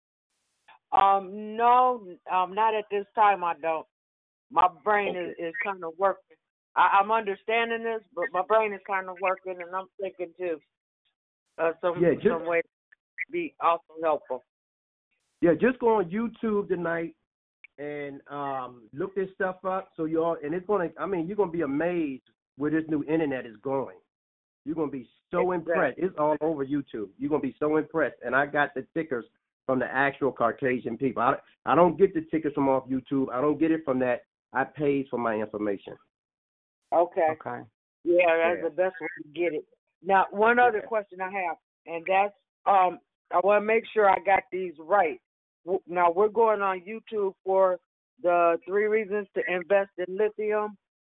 Speaker 9: No, not at this time. I don't. My brain is kind of working. I'm understanding this, but my brain is kind of working, and I'm thinking too. Some way to be also helpful.
Speaker 3: Yeah, just go on YouTube tonight and look this stuff up. So you're gonna be amazed where this new internet is going. You're gonna be so impressed. It's all over YouTube. You're gonna be so impressed. And I got the tickers from the actual Caucasian people. I don't get the tickers from off YouTube. I don't get it from that. I paid for my information.
Speaker 9: Okay.
Speaker 5: Okay.
Speaker 9: Yeah, that's the best way to get it. Now, one other question I have, and that's I want to make sure I got these right. Now we're going on YouTube for the 3 reasons to invest in lithium.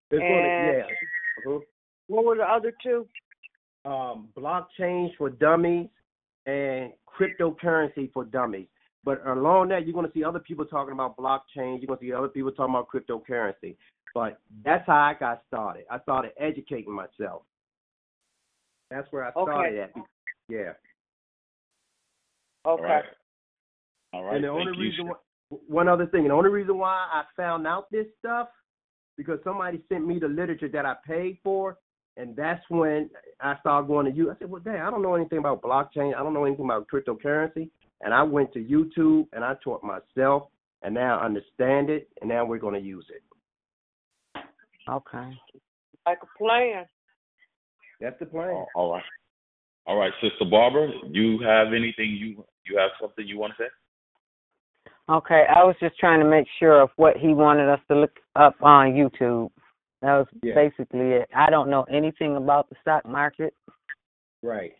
Speaker 9: What were the other 2?
Speaker 3: Blockchain for dummies and cryptocurrency for dummies. But along that, you're going to see other people talking about blockchain. You're going to see other people talking about cryptocurrency. But that's how I got started. I started educating myself. That's where I started at. Yeah.
Speaker 9: Okay.
Speaker 2: All right.
Speaker 3: And the only reason, one other thing, the only reason why I found out this stuff, because somebody sent me the literature that I paid for, and that's when I started going to YouTube. I said, well, dang, I don't know anything about blockchain. I don't know anything about cryptocurrency. And I went to YouTube, and I taught myself, and now I understand it, and now we're going to use it.
Speaker 5: Okay.
Speaker 9: Like a plan.
Speaker 3: That's the plan.
Speaker 2: All right, Sister Barbara, you have anything you have something you want to say?
Speaker 5: Okay, I was just trying to make sure of what he wanted us to look up on YouTube. That was basically it. I don't know anything about the stock market.
Speaker 3: Right.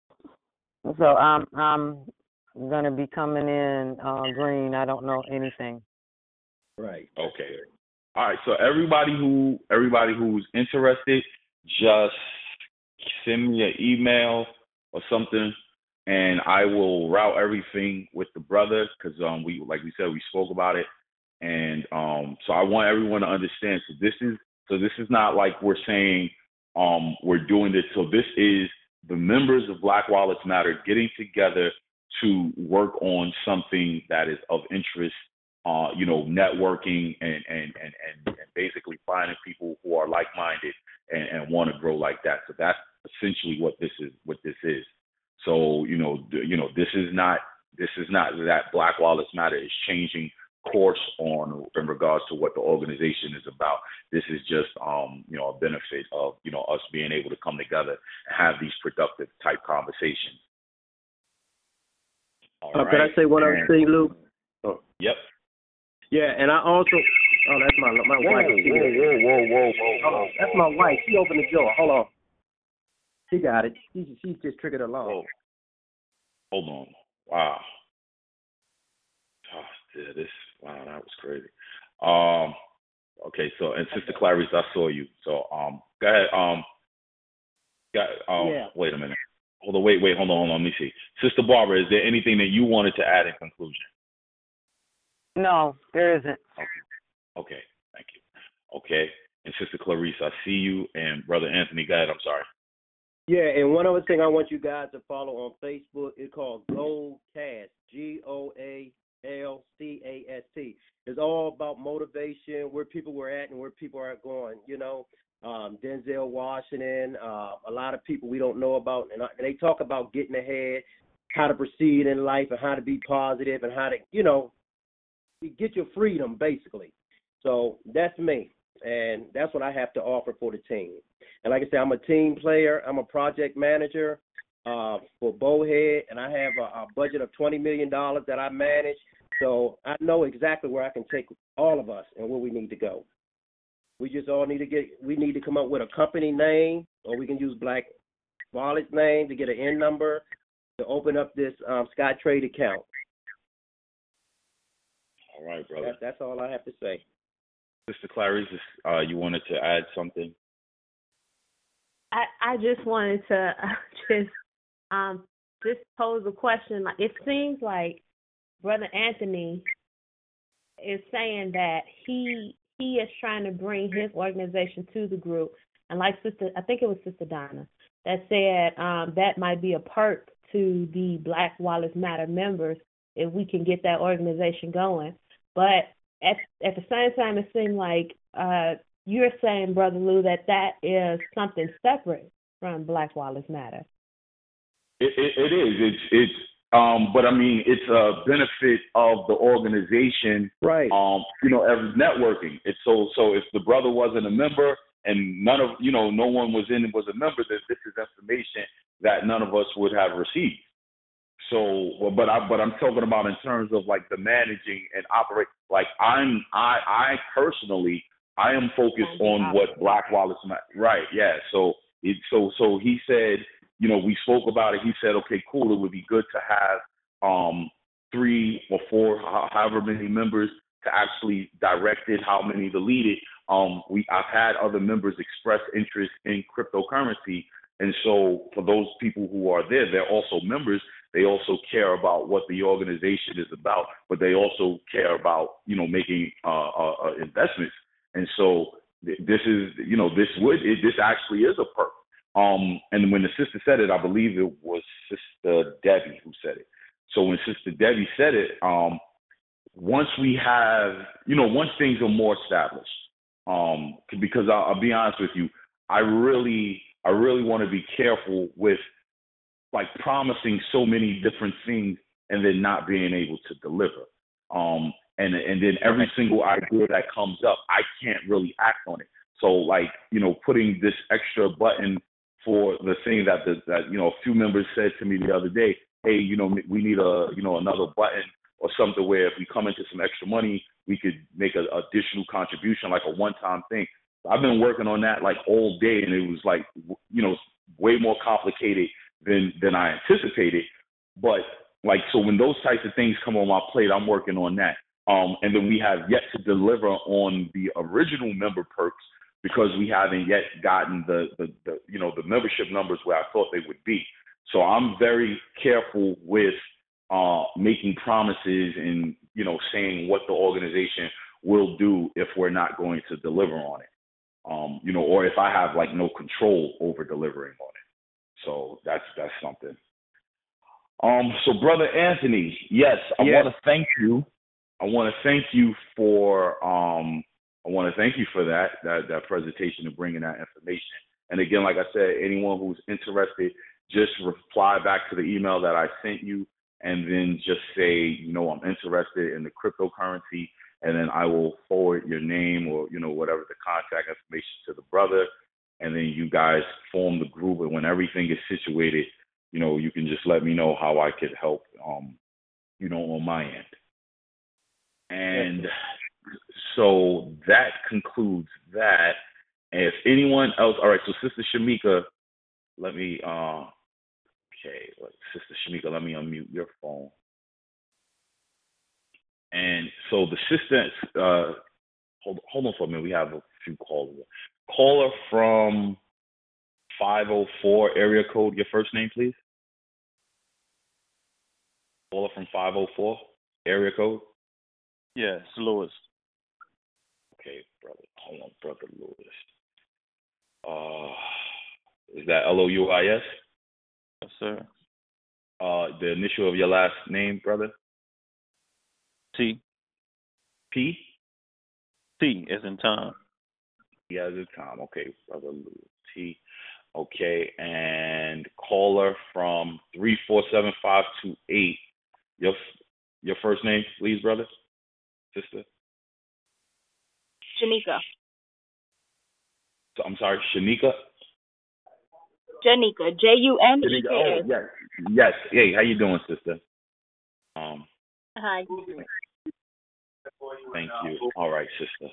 Speaker 5: So I'm gonna be coming in green. I don't know anything.
Speaker 3: Right.
Speaker 2: Okay. All right. So everybody who's interested, just send me an email or something, and I will route everything with the brother because we said we spoke about it, and so I want everyone to understand. So this is not like we're saying we're doing this. So this is the members of Black Wallets Matter getting together to work on something that is of interest, networking and basically finding people who are like-minded and want to grow like that. So that's essentially what this is. So, this is not that Black Wallets Matter is changing course in regards to what the organization is about. This is just a benefit of us being able to come together and have these productive type conversations.
Speaker 3: Could I say one other thing, Lou? Oh.
Speaker 2: Yep.
Speaker 3: Yeah, and I also that's my wife.
Speaker 2: Whoa.
Speaker 3: That's my wife. She opened the door. Hold on. She got it. She just triggered a law.
Speaker 2: Hold on. Wow. That was crazy. Okay, so and Sister Clarice, I saw you. So go ahead. Wait a minute. Hold on. Let me see. Sister Barbara, is there anything that you wanted to add in conclusion?
Speaker 5: No, there isn't.
Speaker 2: Okay. Thank you. Okay. And Sister Clarice, I see you. And Brother Anthony, go ahead. I'm sorry.
Speaker 3: Yeah, and one other thing I want you guys to follow on Facebook, it's called Goalcast, GOALCAST. It's all about motivation, where people were at and where people are going, Denzel Washington, a lot of people we don't know about, and they talk about getting ahead, how to proceed in life and how to be positive and how to, get your freedom, basically. So that's me, and that's what I have to offer for the team. And like I said, I'm a team player. I'm a project manager for Bowhead, and I have a budget of $20 million that I manage. So I know exactly where I can take all of us and where we need to go. We just all need to come up with a company name, or we can use Black Wallet's name to get an N number to open up this Scottrade account.
Speaker 2: All right, brother.
Speaker 3: That's all I have to say.
Speaker 2: Sister Clarice, you wanted to add something?
Speaker 4: I just wanted to just pose a question. Like, it seems like Brother Anthony is saying that he is trying to bring his organization to the group, and like I think it was Sister Donna that said that might be a perk to the Black Wallace Matter members if we can get that organization going. But at the same time, it seemed like you're saying, Brother Lou, that is something separate from Black Wallace Matter.
Speaker 2: It is. It's but I mean, it's a benefit of the organization,
Speaker 3: right?
Speaker 2: As networking. It's so if the brother wasn't a member and no one was a member, that this is information that none of us would have received. So, but I'm talking about in terms of like the managing and operate. Like I personally, I am focused on what Black Wallace, right? Yeah. So he said, we spoke about it. He said, okay, cool. It would be good to have 3 or 4, however many members to actually direct it, how many to lead it. I've had other members express interest in cryptocurrency. And so for those people who are there, they're also members. They also care about what the organization is about, but they also care about, making investments. And so this is, this actually is a perk. And when the sister said it, I believe it was Sister Debbie who said it. So when Sister Debbie said it, once we have, once things are more established, because I'll be honest with you, I really want to be careful with like promising so many different things and then not being able to deliver. And then every single idea that comes up, I can't really act on it. So like, putting this extra button for the thing that a few members said to me the other day, hey, we need another button or something where if we come into some extra money, we could make an additional contribution, like a one-time thing. I've been working on that like all day, and it was like, way more complicated than I anticipated. But like, so when those types of things come on my plate, I'm working on that. And then we have yet to deliver on the original member perks because we haven't yet gotten the membership numbers where I thought they would be. So I'm very careful with making promises and, saying what the organization will do if we're not going to deliver on it. Or if I have like no control over delivering on it. So that's something. So Brother Anthony, yes, I want to thank you. I want to thank you for that presentation and bringing that information. And again, like I said, anyone who's interested, just reply back to the email that I sent you, and then just say, I'm interested in the cryptocurrency, and then I will forward your name or, whatever the contact information to the brother, and then you guys form the group. And when everything is situated, you can just let me know how I could help, on my end. And so that concludes that. And if anyone else, all right, so Sister Shamika, let me, Sister Shamika, let me unmute your phone. And so the sister, hold on for a minute. We have a few callers. Caller from 504 area code. Your first name, please. Caller from 504 area code.
Speaker 10: Yes, Lewis.
Speaker 2: Okay, brother. Hold on, Brother Lewis. Is that Louis?
Speaker 10: Yes, sir.
Speaker 2: The initial of your last name, brother?
Speaker 10: T.
Speaker 2: P?
Speaker 10: T as in Tom.
Speaker 2: T as in Tom. Okay, Brother Lewis. T. Okay, and caller from 347-528. Your first name, please, brother? Sister?
Speaker 11: Janika.
Speaker 2: So, I'm sorry, Shanika?
Speaker 11: Janika. Junika.
Speaker 2: Oh, yes. Yes. Hey, how you doing, sister?
Speaker 11: Hi.
Speaker 2: Thank you. All right, sister.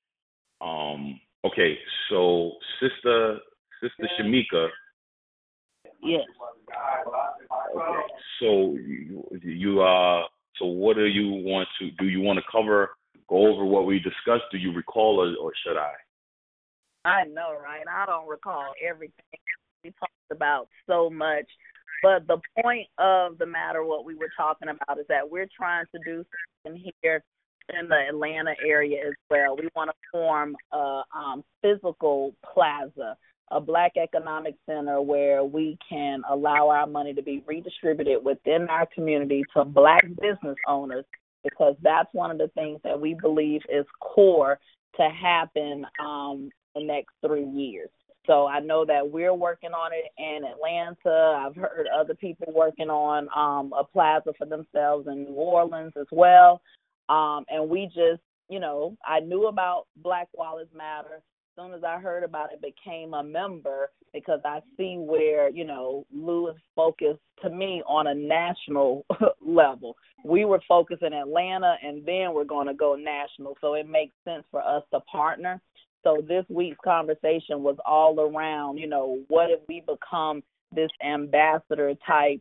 Speaker 2: Okay, so Sister Shamika.
Speaker 1: Yes.
Speaker 2: Okay. So so what do you want to do? You want to go over what we discussed? Do you recall, or should I?
Speaker 1: I know, right? I don't recall everything. We talked about so much. But the point of the matter, what we were talking about, is that we're trying to do something here in the Atlanta area as well. We want to form a physical plaza, a Black Economic Center where we can allow our money to be redistributed within our community to Black business owners, because that's one of the things that we believe is core to happen in the next 3 years. So I know that we're working on it in Atlanta. I've heard other people working on a plaza for themselves in New Orleans as well. And we just, I knew about Black Wallets Matter. As soon as I heard about it, became a member, because I see where, Lou is focused, to me, on a national level. We were focused in Atlanta, and then we're going to go national. So it makes sense for us to partner. So this week's conversation was all around, what if we become this ambassador type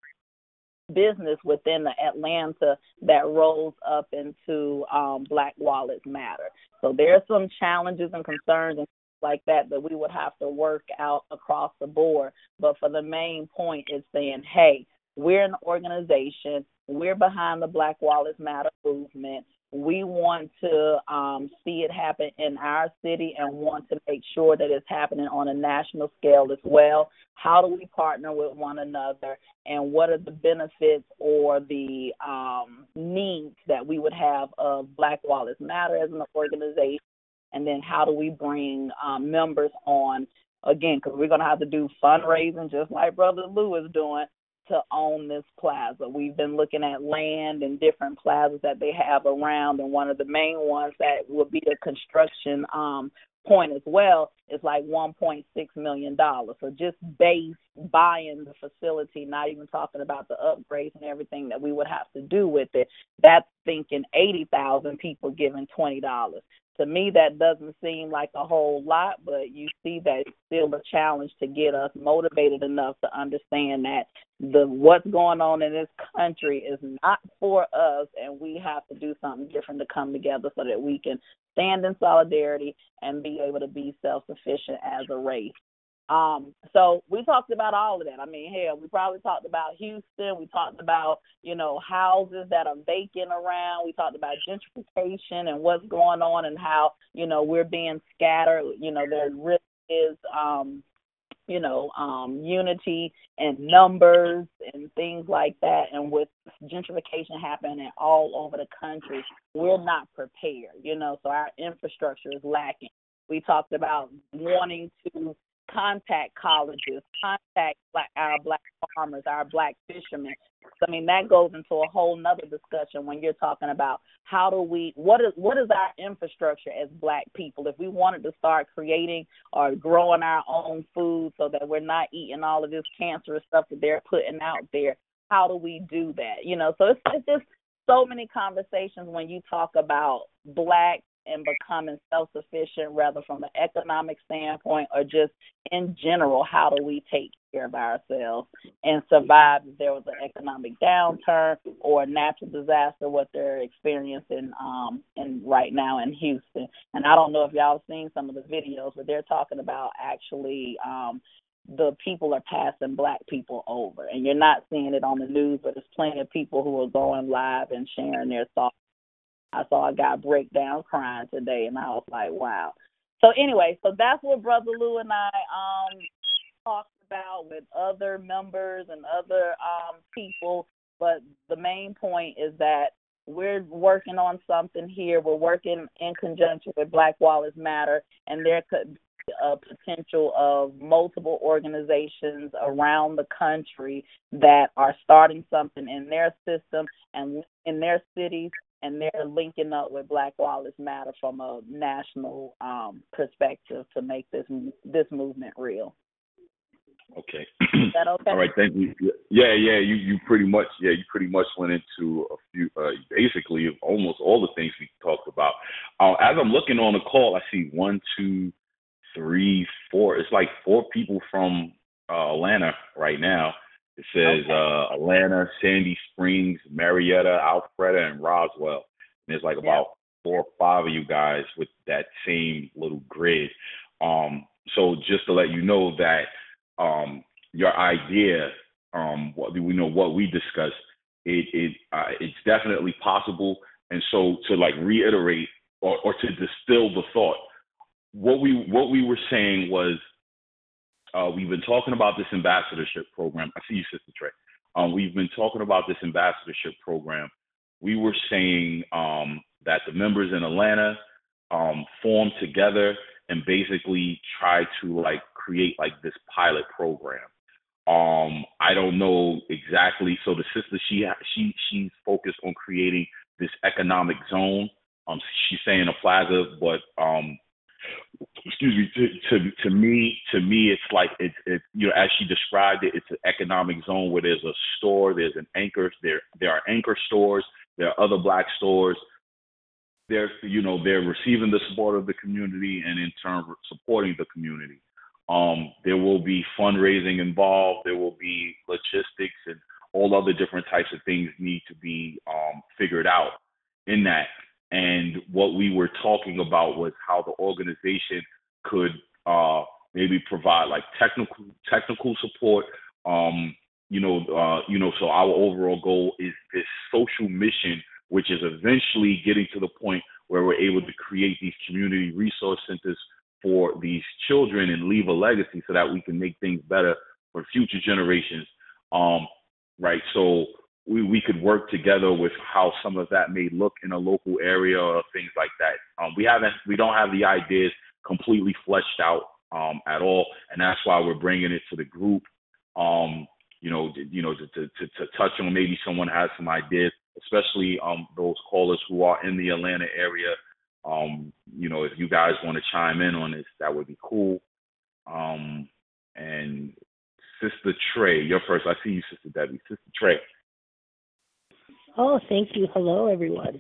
Speaker 1: business within the Atlanta that rolls up into Black Wallets Matter. So there are some challenges and concerns and like that we would have to work out across the board. But for the main point is saying, hey, we're an organization. We're behind the Black Wallets Matter movement. We want to see it happen in our city and want to make sure that it's happening on a national scale as well. How do we partner with one another, and what are the benefits or the needs that we would have of Black Wallets Matter as an organization, and then how do we bring members on, again, because we're going to have to do fundraising just like Brother Lou is doing, to own this plaza. We've been looking at land and different plazas that they have around, and one of the main ones that would be a construction point as well is like $1.6 million. So just base buying the facility, not even talking about the upgrades and everything that we would have to do with it, that's thinking 80,000 people giving $20. To me, that doesn't seem like a whole lot, but you see that it's still a challenge to get us motivated enough to understand that what's going on in this country is not for us, and we have to do something different to come together so that we can stand in solidarity and be able to be self-sufficient as a race. So we talked about all of that. I mean, hell, we probably talked about Houston. We talked about, houses that are vacant around. We talked about gentrification and what's going on and how, we're being scattered. There really is, unity and numbers and things like that. And with gentrification happening all over the country, we're not prepared, so our infrastructure is lacking. We talked about wanting to contact colleges, contact our Black farmers, our Black fishermen. I mean, that goes into a whole nother discussion when you're talking about what is our infrastructure as Black people. If we wanted to start creating or growing our own food so that we're not eating all of this cancerous stuff that they're putting out there, how do we do that? So it's just so many conversations when you talk about Black and becoming self-sufficient, rather from an economic standpoint or just in general, how do we take care of ourselves and survive if there was an economic downturn or a natural disaster, what they're experiencing right now in Houston. And I don't know if y'all have seen some of the videos, but they're talking about actually the people are passing Black people over. And you're not seeing it on the news, but there's plenty of people who are going live and sharing their thoughts. I saw a guy break down crying today, and I was like, wow. So anyway, so that's what Brother Lou and I talked about with other members and other people. But the main point is that we're working on something here. We're working in conjunction with Black Wallets Matter, and there could be a potential of multiple organizations around the country that are starting something in their system and in their cities, and they're linking up with Black Wallets Matter from a national perspective to make this movement real.
Speaker 2: Okay.
Speaker 1: Is that okay?
Speaker 2: All right. Thank you. Yeah. You pretty much went into a few, basically almost all the things we talked about. As I'm looking on the call, I see 1, 2, 3, 4. It's like 4 people from Atlanta right now. It says Atlanta, Sandy Springs, Marietta, Alpharetta, and Roswell. And there's like about 4 or 5 of you guys with that same little grid. So just to let you know that your idea, what we discussed, it's definitely possible. And so to like reiterate or to distill the thought, what we were saying was we've been talking about this ambassadorship program. I see you, Sister Trey. We've been talking about this ambassadorship program. We were saying that the members in Atlanta form together and basically try to like create like this pilot program. I don't know exactly. So the sister, she's focused on creating this economic zone. She's saying a plaza, but excuse me, to me, it's like it's you know, as she described it, it's an economic zone where there's a store, there's an anchor, there are anchor stores, there are other Black stores. They're receiving the support of the community and in turn supporting the community. There will be fundraising involved. There will be logistics and all other different types of things need to be figured out in that. And what we were talking about was how the organization could maybe provide like technical support. So our overall goal is this social mission, which is eventually getting to the point where we're able to create these community resource centers for these children and leave a legacy so that we can make things better for future generations. Right. So we could work together with how some of that may look in a local area or things like that. We don't have the ideas completely fleshed out at all. And that's why we're bringing it to the group, to touch on maybe someone has some ideas, especially those callers who are in the Atlanta area. If you guys want to chime in on this, that would be cool. And Sister Trey, you're first. I see you, Sister Debbie. Sister Trey.
Speaker 12: Oh, thank you. Hello, everyone.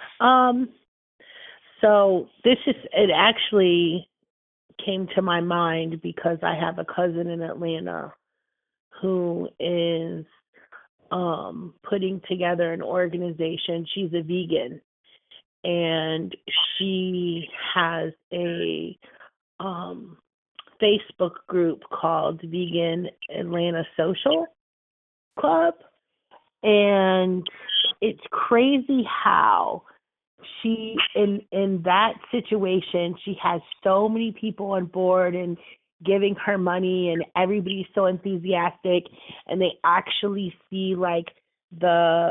Speaker 12: So it actually came to my mind because I have a cousin in Atlanta who is putting together an organization. She's a vegan, and she has a Facebook group called Vegan Atlanta Social Club. And it's crazy how she, in that situation, she has so many people on board and giving her money, and everybody's so enthusiastic, and they actually see like the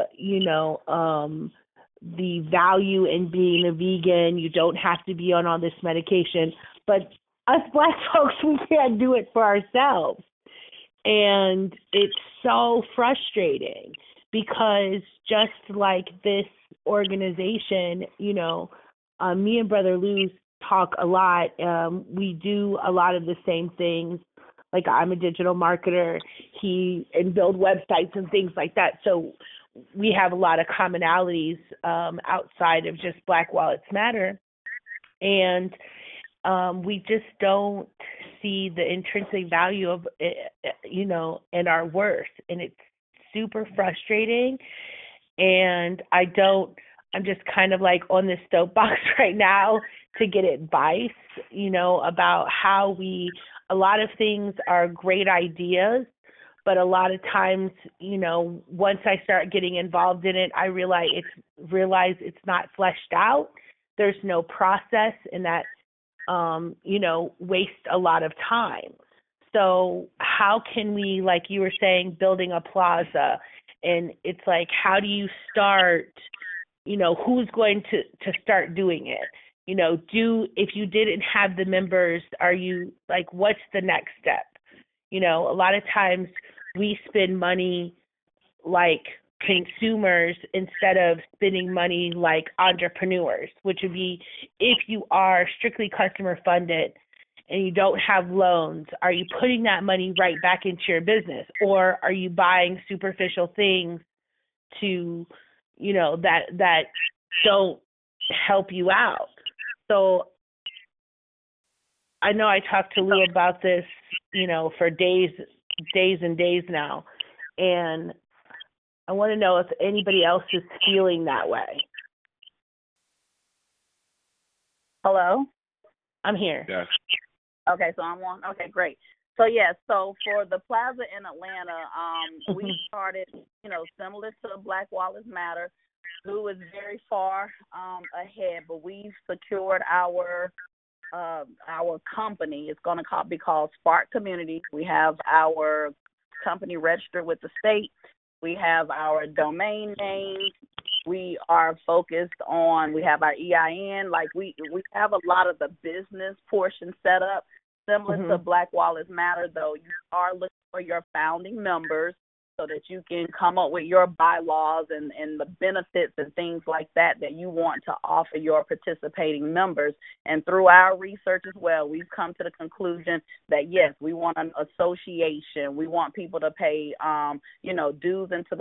Speaker 12: value in being a vegan. You don't have to be on all this medication. But us Black folks, we can't do it for ourselves. And it's so frustrating because just like this organization, me and Brother Lou talk a lot. We do a lot of the same things. Like I'm a digital marketer, and build websites and things like that. So we have a lot of commonalities outside of just Black Wallets Matter. And we just don't see the intrinsic value of it, and our worth. And it's super frustrating. And I'm just kind of like on this soapbox right now to get advice, about how a lot of things are great ideas, but a lot of times, once I start getting involved in it, I realize it's not fleshed out. There's no process, and that waste a lot of time. So how can we, like you were saying, building a plaza, and it's like, how do you start, who's going to start doing it? If you didn't have the members, are you like, what's the next step? A lot of times we spend money like consumers instead of spending money like entrepreneurs, which would be if you are strictly customer funded and you don't have loans, are you putting that money right back into your business, or are you buying superficial things to, that don't help you out? So I know I talked to Lou about this, for days and days now, and I want to know if anybody else is feeling that way.
Speaker 1: Hello?
Speaker 12: I'm here.
Speaker 2: Yes.
Speaker 1: Okay, so I'm on. Okay, great. So, so for the plaza in Atlanta, we started, similar to Black Wallets Matter. Lou is very far ahead, but we've secured our company. It's going to be called Spark Community. We have our company registered with the state. We have our domain name. We are focused on, we have our EIN. Like we have a lot of the business portion set up. Similar to Black Wallets Matter, though, you are looking for your founding members so that you can come up with your bylaws and the benefits and things like that you want to offer your participating members. And through our research as well, we've come to the conclusion that, yes, we want an association. We want people to pay, dues into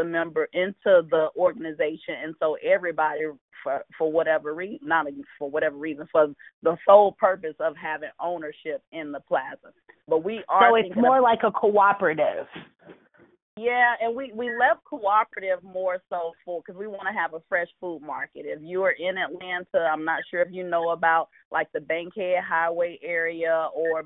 Speaker 1: the organization. And so everybody, for whatever reason, not for whatever reason, for the sole purpose of having ownership in the plaza. But we are.
Speaker 12: So it's more like a cooperative.
Speaker 1: Yeah, and we left cooperative more so because we want to have a fresh food market. If you are in Atlanta, I'm not sure if you know about like the Bankhead Highway area or,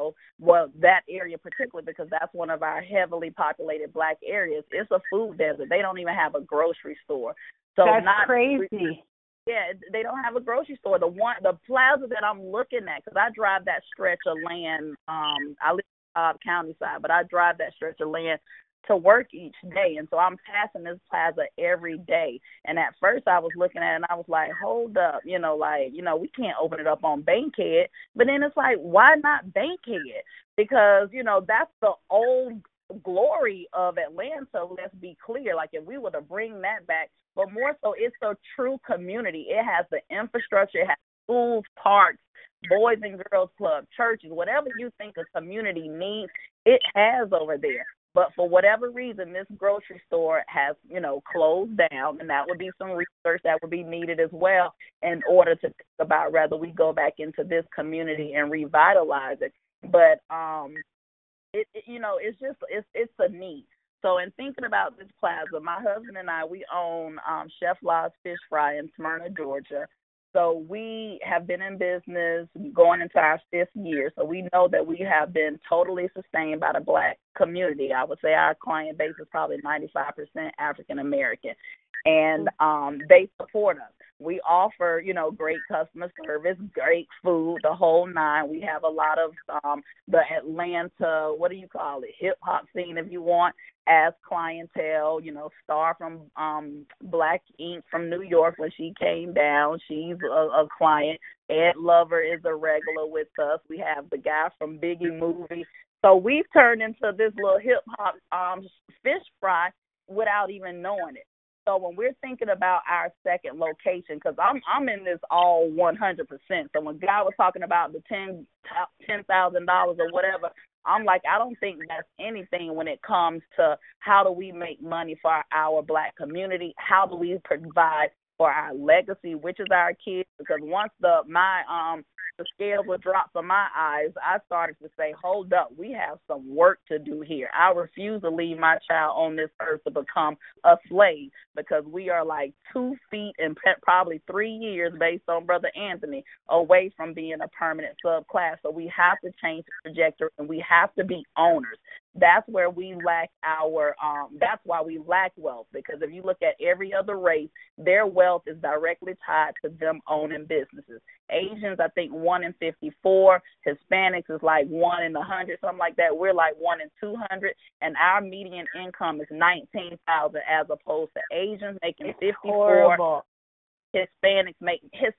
Speaker 1: that area particularly because that's one of our heavily populated Black areas. It's a food desert. They don't even have a grocery store. So
Speaker 12: that's crazy.
Speaker 1: Yeah, they don't have a grocery store. The plaza that I'm looking at, because I drive that stretch of land, I live in the county side, but I drive that stretch of land to work each day, and so I'm passing this plaza every day. And at first I was looking at it and I was like, hold up, we can't open it up on Bankhead. But then it's like, why not Bankhead? Because, that's the old glory of Atlanta, let's be clear. Like if we were to bring that back, but more so it's a true community. It has the infrastructure, it has schools, parks, Boys and Girls Club, churches, whatever you think a community needs, it has over there. But for whatever reason, this grocery store has, closed down, and that would be some research that would be needed as well in order to think about whether we go back into this community and revitalize it. But it's a need. So in thinking about this plaza, my husband and I, we own Chef La's Fish Fry in Smyrna, Georgia. So we have been in business going into our 5th year. So we know that we have been totally sustained by the Black community. I would say our client base is probably 95% African American. And they support us. We offer, great customer service, great food, the whole nine. We have a lot of the Atlanta, hip hop scene, if you want, as clientele. Star from Black Ink from New York, when she came down, she's a client. Ed Lover is a regular with us. We have the guy from Biggie Movie. So we've turned into this little hip hop fish fry without even knowing it. So when we're thinking about our second location, because I'm in this all 100%. So when God was talking about the $10,000 or whatever, I'm like, I don't think that's anything when it comes to how do we make money for our Black community? How do we provide for our legacy, which is our kids? Because once the scales were dropped from my eyes, I started to say, hold up, we have some work to do here. I refuse to leave my child on this earth to become a slave, because we are like 2 feet and probably 3 years, based on Brother Anthony, away from being a permanent subclass. So we have to change the trajectory, and we have to be owners. That's where we lack that's why we lack wealth, because if you look at every other race, their wealth is directly tied to them owning businesses. Asians, I think 1 in 54. Hispanics is like 1 in 100, something like that. We're like 1 in 200, and our median income is $19,000, as opposed to Asians making $54,000.
Speaker 12: Horrible.
Speaker 1: Hispanics make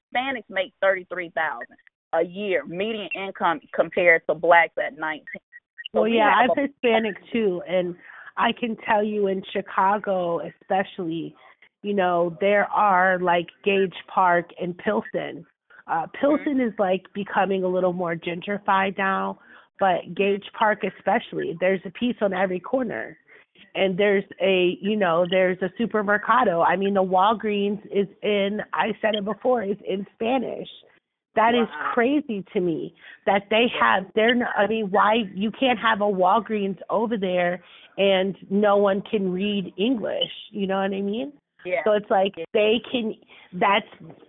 Speaker 1: $33,000 a year median income compared to Blacks at 19. So
Speaker 12: well, yeah, I'm Hispanic too, and I can tell you in Chicago especially, there are like Gage Park and Pilsen. Pilsen is like becoming a little more gentrified now, but Gage Park especially, there's a piece on every corner. And there's a supermercado. I mean, the Walgreens is I said it before, is in Spanish. That is crazy to me that why you can't have a Walgreens over there and no one can read English. You know what I mean?
Speaker 1: Yeah.
Speaker 12: So it's like they can, that's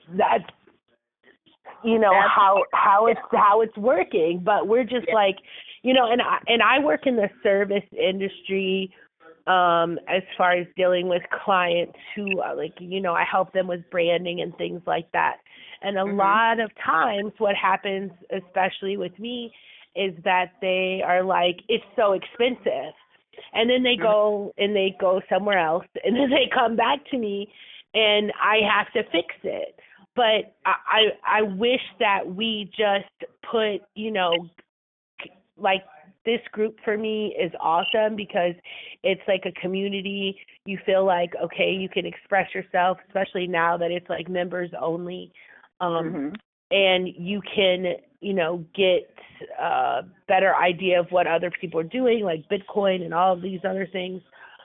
Speaker 12: how it's working, but we're just like, and I work in the service industry. as far as dealing with clients who I help them with branding and things like that. And a lot of times what happens, especially with me, is that they are like, it's so expensive. And then they go somewhere else, and then they come back to me and I have to fix it. But I wish that we just put, like, this group for me is awesome because it's like a community. You feel like, okay, you can express yourself, especially now that it's like members only. And you can, get a better idea of what other people are doing, like Bitcoin and all of these other things.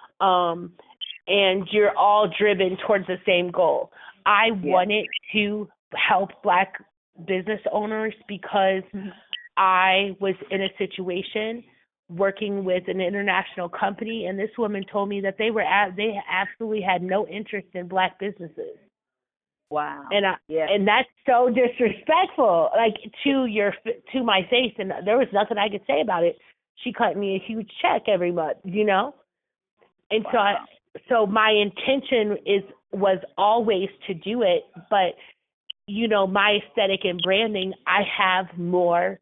Speaker 12: And you're all driven towards the same goal. I wanted to help Black business owners because I was in a situation working with an international company, and this woman told me that they absolutely had no interest in Black businesses.
Speaker 1: Wow.
Speaker 12: And that's so disrespectful, like to my face, and there was nothing I could say about it. She cut me a huge check every month, And so my intention was always to do it, but my aesthetic and branding, I have more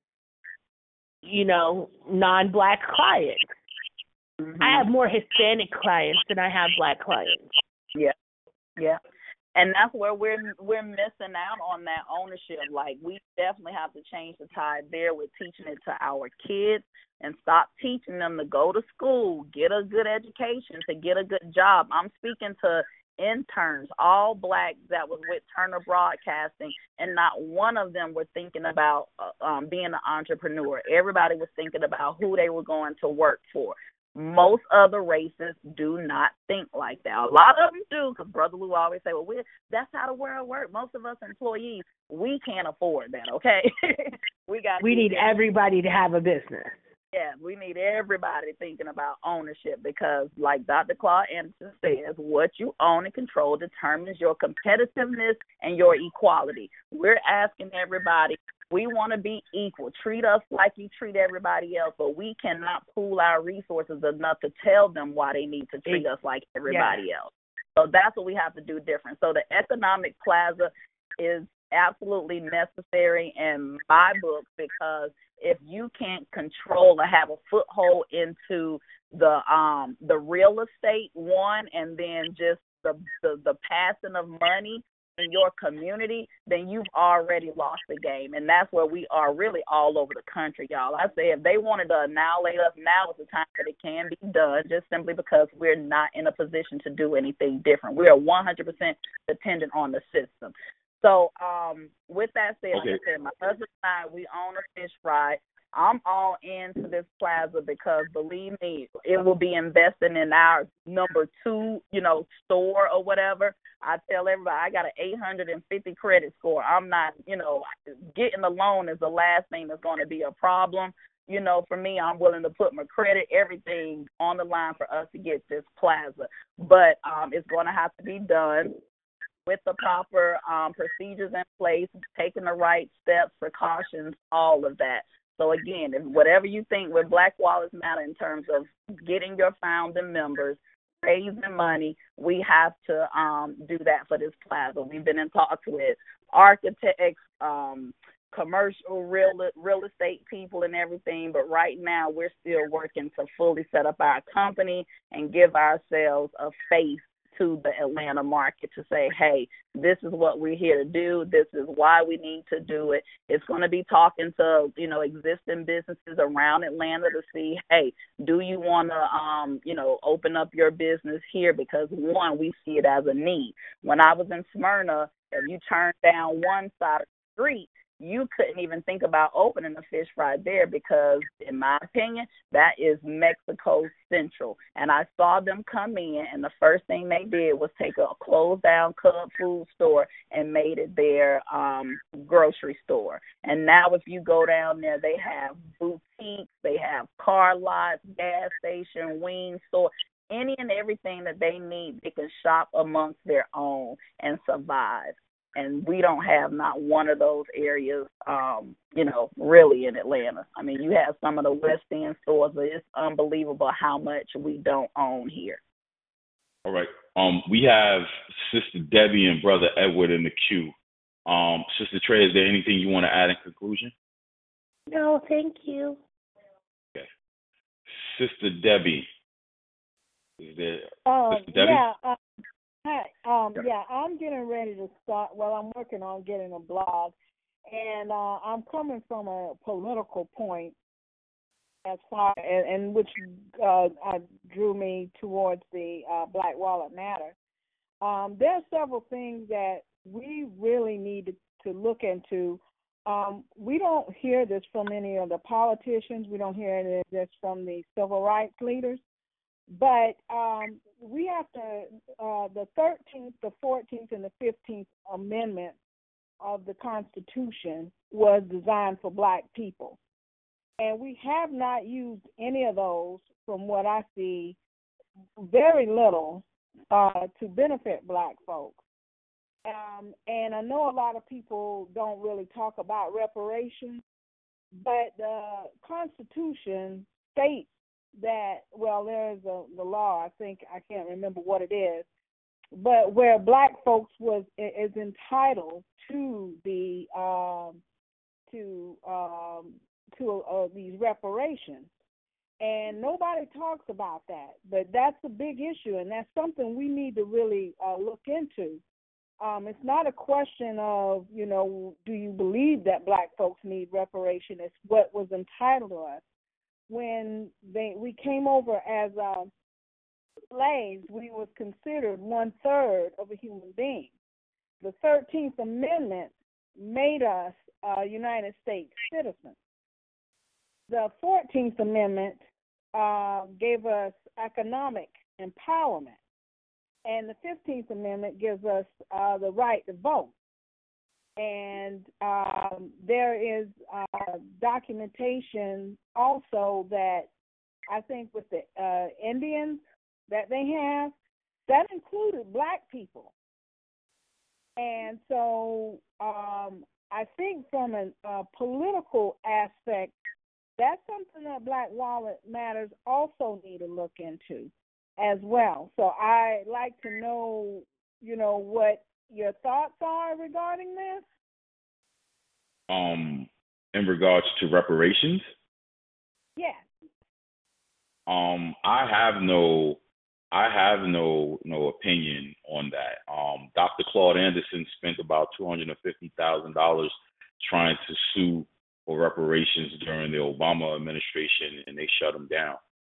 Speaker 12: non-Black clients. I have more Hispanic clients than I have Black clients.
Speaker 1: Yeah. And that's where we're missing out on that ownership. Like, we definitely have to change the tide there with teaching it to our kids and stop teaching them to go to school, get a good education, to get a good job. I'm speaking to interns, all Black, that was with Turner Broadcasting, and not one of them were thinking about being an entrepreneur. Everybody was thinking about who they were going to work for. Most other races do not think like that. A lot of them do, because Brother Lou always say, well, that's how the world works. Most of us employees, we can't afford that, okay? We
Speaker 12: need everybody to have a business.
Speaker 1: Yeah, we need everybody thinking about ownership because, like Dr. Claude Anderson says, what you own and control determines your competitiveness and your equality. We're asking everybody, we want to be equal. Treat us like you treat everybody else, but we cannot pool our resources enough to tell them why they need to treat us like everybody else. So that's what we have to do different. So the economic plaza is absolutely necessary in my book, because if you can't control or have a foothold into the real estate one, and then just the passing of money in your community, then you've already lost the game. And that's where we are really all over the country, y'all. I say if they wanted to annihilate us, now is the time that it can be done, just simply because we're not in a position to do anything different. We are 100% dependent on the system. So with that said, like I said, my husband and I, we own a fish fry. I'm all into this plaza because, believe me, it will be investing in our number 2, store or whatever. I tell everybody I got an 850 credit score. I'm not, getting a loan is the last thing that's going to be a problem. For me, I'm willing to put my credit, everything on the line for us to get this plaza. But it's going to have to be done with the proper procedures in place, taking the right steps, precautions, all of that. So, again, whatever you think with Black Wallets Matter in terms of getting your founding members, raising money, we have to do that for this plaza. We've been in talks with architects, commercial real estate people and everything, but right now we're still working to fully set up our company and give ourselves a face to the Atlanta market to say, hey, this is what we're here to do. This is why we need to do it. It's going to be talking to, existing businesses around Atlanta to see, hey, do you want to, open up your business here? Because, one, we see it as a need. When I was in Smyrna, if you turned down one side of the street, you couldn't even think about opening a fish fry there because, in my opinion, that is Mexico Central. And I saw them come in, and the first thing they did was take a closed-down Cub food store and made it their grocery store. And now if you go down there, they have boutiques, they have car lots, gas station, wing store, any and everything that they need, they can shop amongst their own and survive. and we don't have not one of those areas, really in Atlanta. I mean, you have some of the West End stores, but it's unbelievable how much we don't own here.
Speaker 2: All right. We have Sister Debbie and Brother Edward in the queue. Sister Trey, is there anything you want to add in conclusion?
Speaker 11: No, thank you.
Speaker 2: Okay. Sister Debbie. Is there Sister Debbie?
Speaker 8: Yeah. Hi. Yeah, I'm getting ready to start. Well, I'm working on getting a blog, and I'm coming from a political point as far and which drew me towards the Black Wallet Matter. There are several things that we really need to look into. We don't hear this from any of the politicians. We don't hear this from the civil rights leaders. But we have to, the 13th, the 14th, and the 15th Amendment of the Constitution was designed for Black people. And we have not used any of those, from what I see, very little to benefit Black folks. And I know a lot of people don't really talk about reparations, but the Constitution states that, well, there's the law, I can't remember what it is, but where Black folks is entitled to the these reparations. And nobody talks about that, but that's a big issue, and that's something we need to really look into. It's not a question of, do you believe that Black folks need reparation? It's what was entitled to us. When we came over as slaves, we was considered 1/3 of a human being. The 13th Amendment made us United States citizens. The 14th Amendment gave us economic empowerment. And the 15th Amendment gives us the right to vote. And there is documentation also that I think with the Indians that they have, that included Black people. And so I think from a political aspect, that's something that Black Wallet Matters also need to look into as well. So I'd like to know, what your thoughts are regarding this.
Speaker 2: In regards to reparations?
Speaker 8: Yes.
Speaker 2: I have no opinion on that. Dr. Claude Anderson spent about $250,000 trying to sue for reparations during the Obama administration, and they shut him down.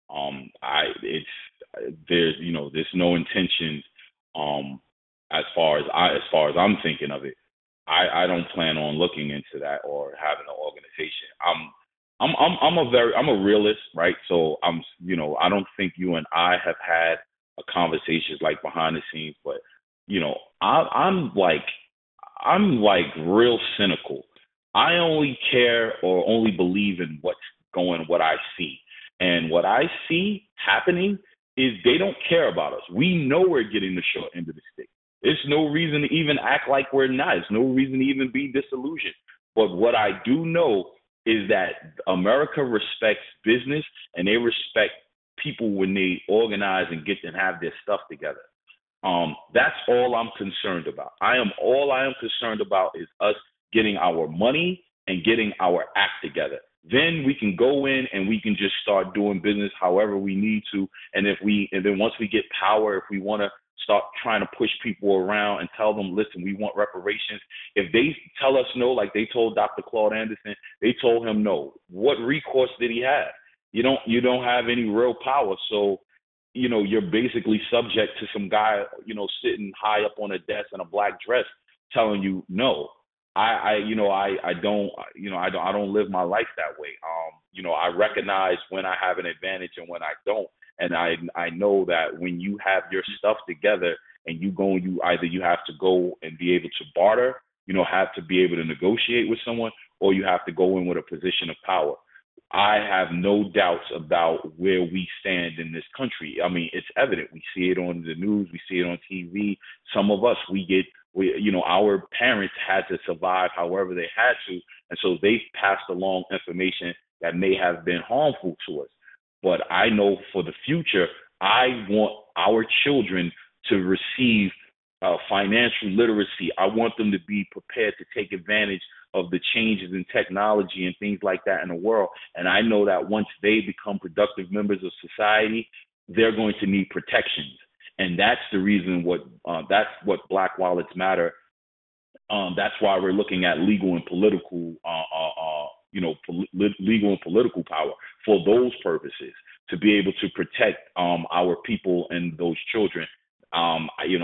Speaker 2: There's no intention, as far as I'm thinking of it. I don't plan on looking into that or having an organization. I'm a realist, right? So I don't think you and I have had a conversations like behind the scenes, but I'm like real cynical. I only care or only believe in what I see. And what I see happening is they don't care about us. We know we're getting the short end of the stick. There's no reason to even act like we're not. There's no reason to even be disillusioned. But what I do know is that America respects business, and they respect people when they organize and get and have their stuff together. That's all I'm concerned about. All I am concerned about is us getting our money and getting our act together. Then we can go in and we can just start doing business however we need to. And then once we get power, if we want to start trying to push people around and tell them, listen, we want reparations. If they tell us no, like they told Dr. Claude Anderson, they told him no. What recourse did he have? You don't have any real power. So, you're basically subject to some guy, sitting high up on a desk in a black dress telling you no. I don't live my life that way. I recognize when I have an advantage and when I don't. And I know that when you have your stuff together and you either you have to go and be able to barter, have to be able to negotiate with someone, or you have to go in with a position of power. I have no doubts about where we stand in this country. I mean, it's evident. We see it on the news. We see it on TV. Some of us, we get our parents had to survive however they had to, and so they passed along information that may have been harmful to us. But I know for the future, I want our children to receive financial literacy. I want them to be prepared to take advantage of the changes in technology and things like that in the world. And I know that once they become productive members of society, they're going to need protections. And that's the reason that's what Black Wallets Matter. That's why we're looking at legal and political, legal and political power for those purposes, to be able to protect our people and those children. I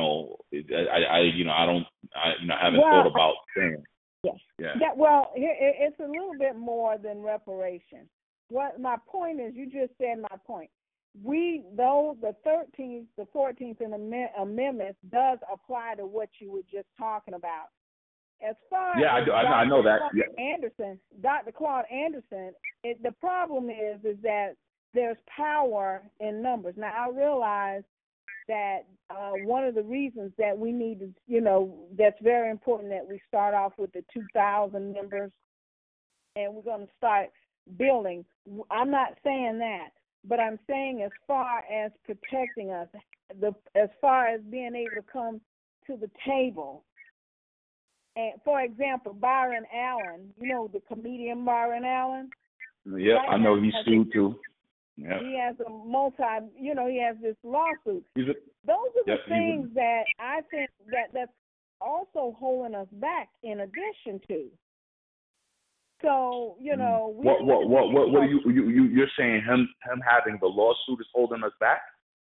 Speaker 2: haven't thought about saying.
Speaker 8: Yes. Yeah. It's a little bit more than reparation. What my point is, you just said my point. The 14th Amendment does apply to what you were just talking about. As far as
Speaker 2: I know that.
Speaker 8: Dr. Claude Anderson, the problem is that there's power in numbers. Now, I realize that one of the reasons that we need to, that's very important that we start off with the 2,000 members and we're going to start building. I'm not saying that, but I'm saying as far as protecting us, as far as being able to come to the table. And for example, Byron Allen, the comedian Byron Allen?
Speaker 2: Yeah, right, I know he's sued too. Yeah.
Speaker 8: He has he has this lawsuit. Those are the things that I think that's also holding us back in addition to. So,
Speaker 2: what are you're saying him having the lawsuit is holding us back?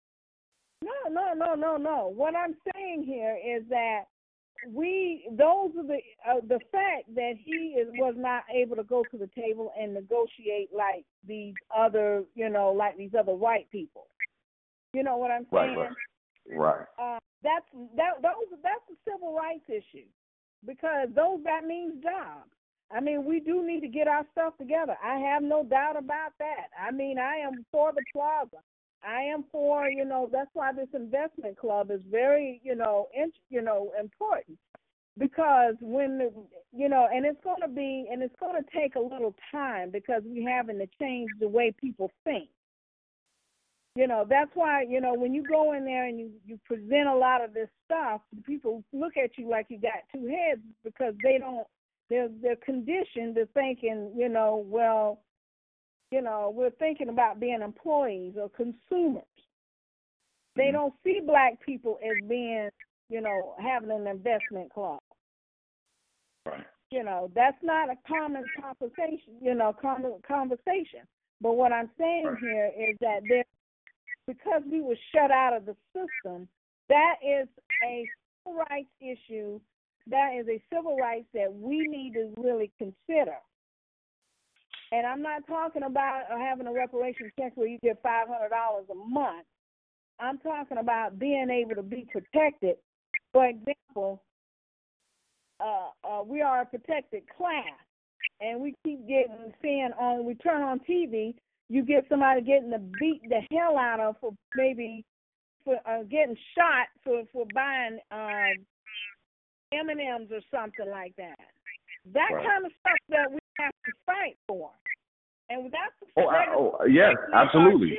Speaker 8: No. What I'm saying here is that those are the fact that he was not able to go to the table and negotiate like these other, like these other white people. You know what I'm saying?
Speaker 2: Right.
Speaker 8: That's a civil rights issue, because that means jobs. I mean, we do need to get our stuff together. I have no doubt about that. I mean, I am for the plaza. I am for, that's why this investment club is very, important, because when, and it's going to take a little time, because we're having to change the way people think. That's why, when you go in there and you present a lot of this stuff, people look at you like you got two heads, because they're conditioned to thinking, we're thinking about being employees or consumers. They don't see black people as being, having an investment club.
Speaker 2: Right.
Speaker 8: That's not a common conversation. But what I'm saying here is that because we were shut out of the system, that is a civil rights issue. That is a civil rights that we need to really consider. And I'm not talking about having a reparation check where you get $500 a month. I'm talking about being able to be protected. For example, we are a protected class, and we keep we turn on TV, you get somebody getting beat the hell out of for getting shot for buying M&Ms or something like that. That kind of stuff that we have to fight for. And that's
Speaker 2: yes, absolutely.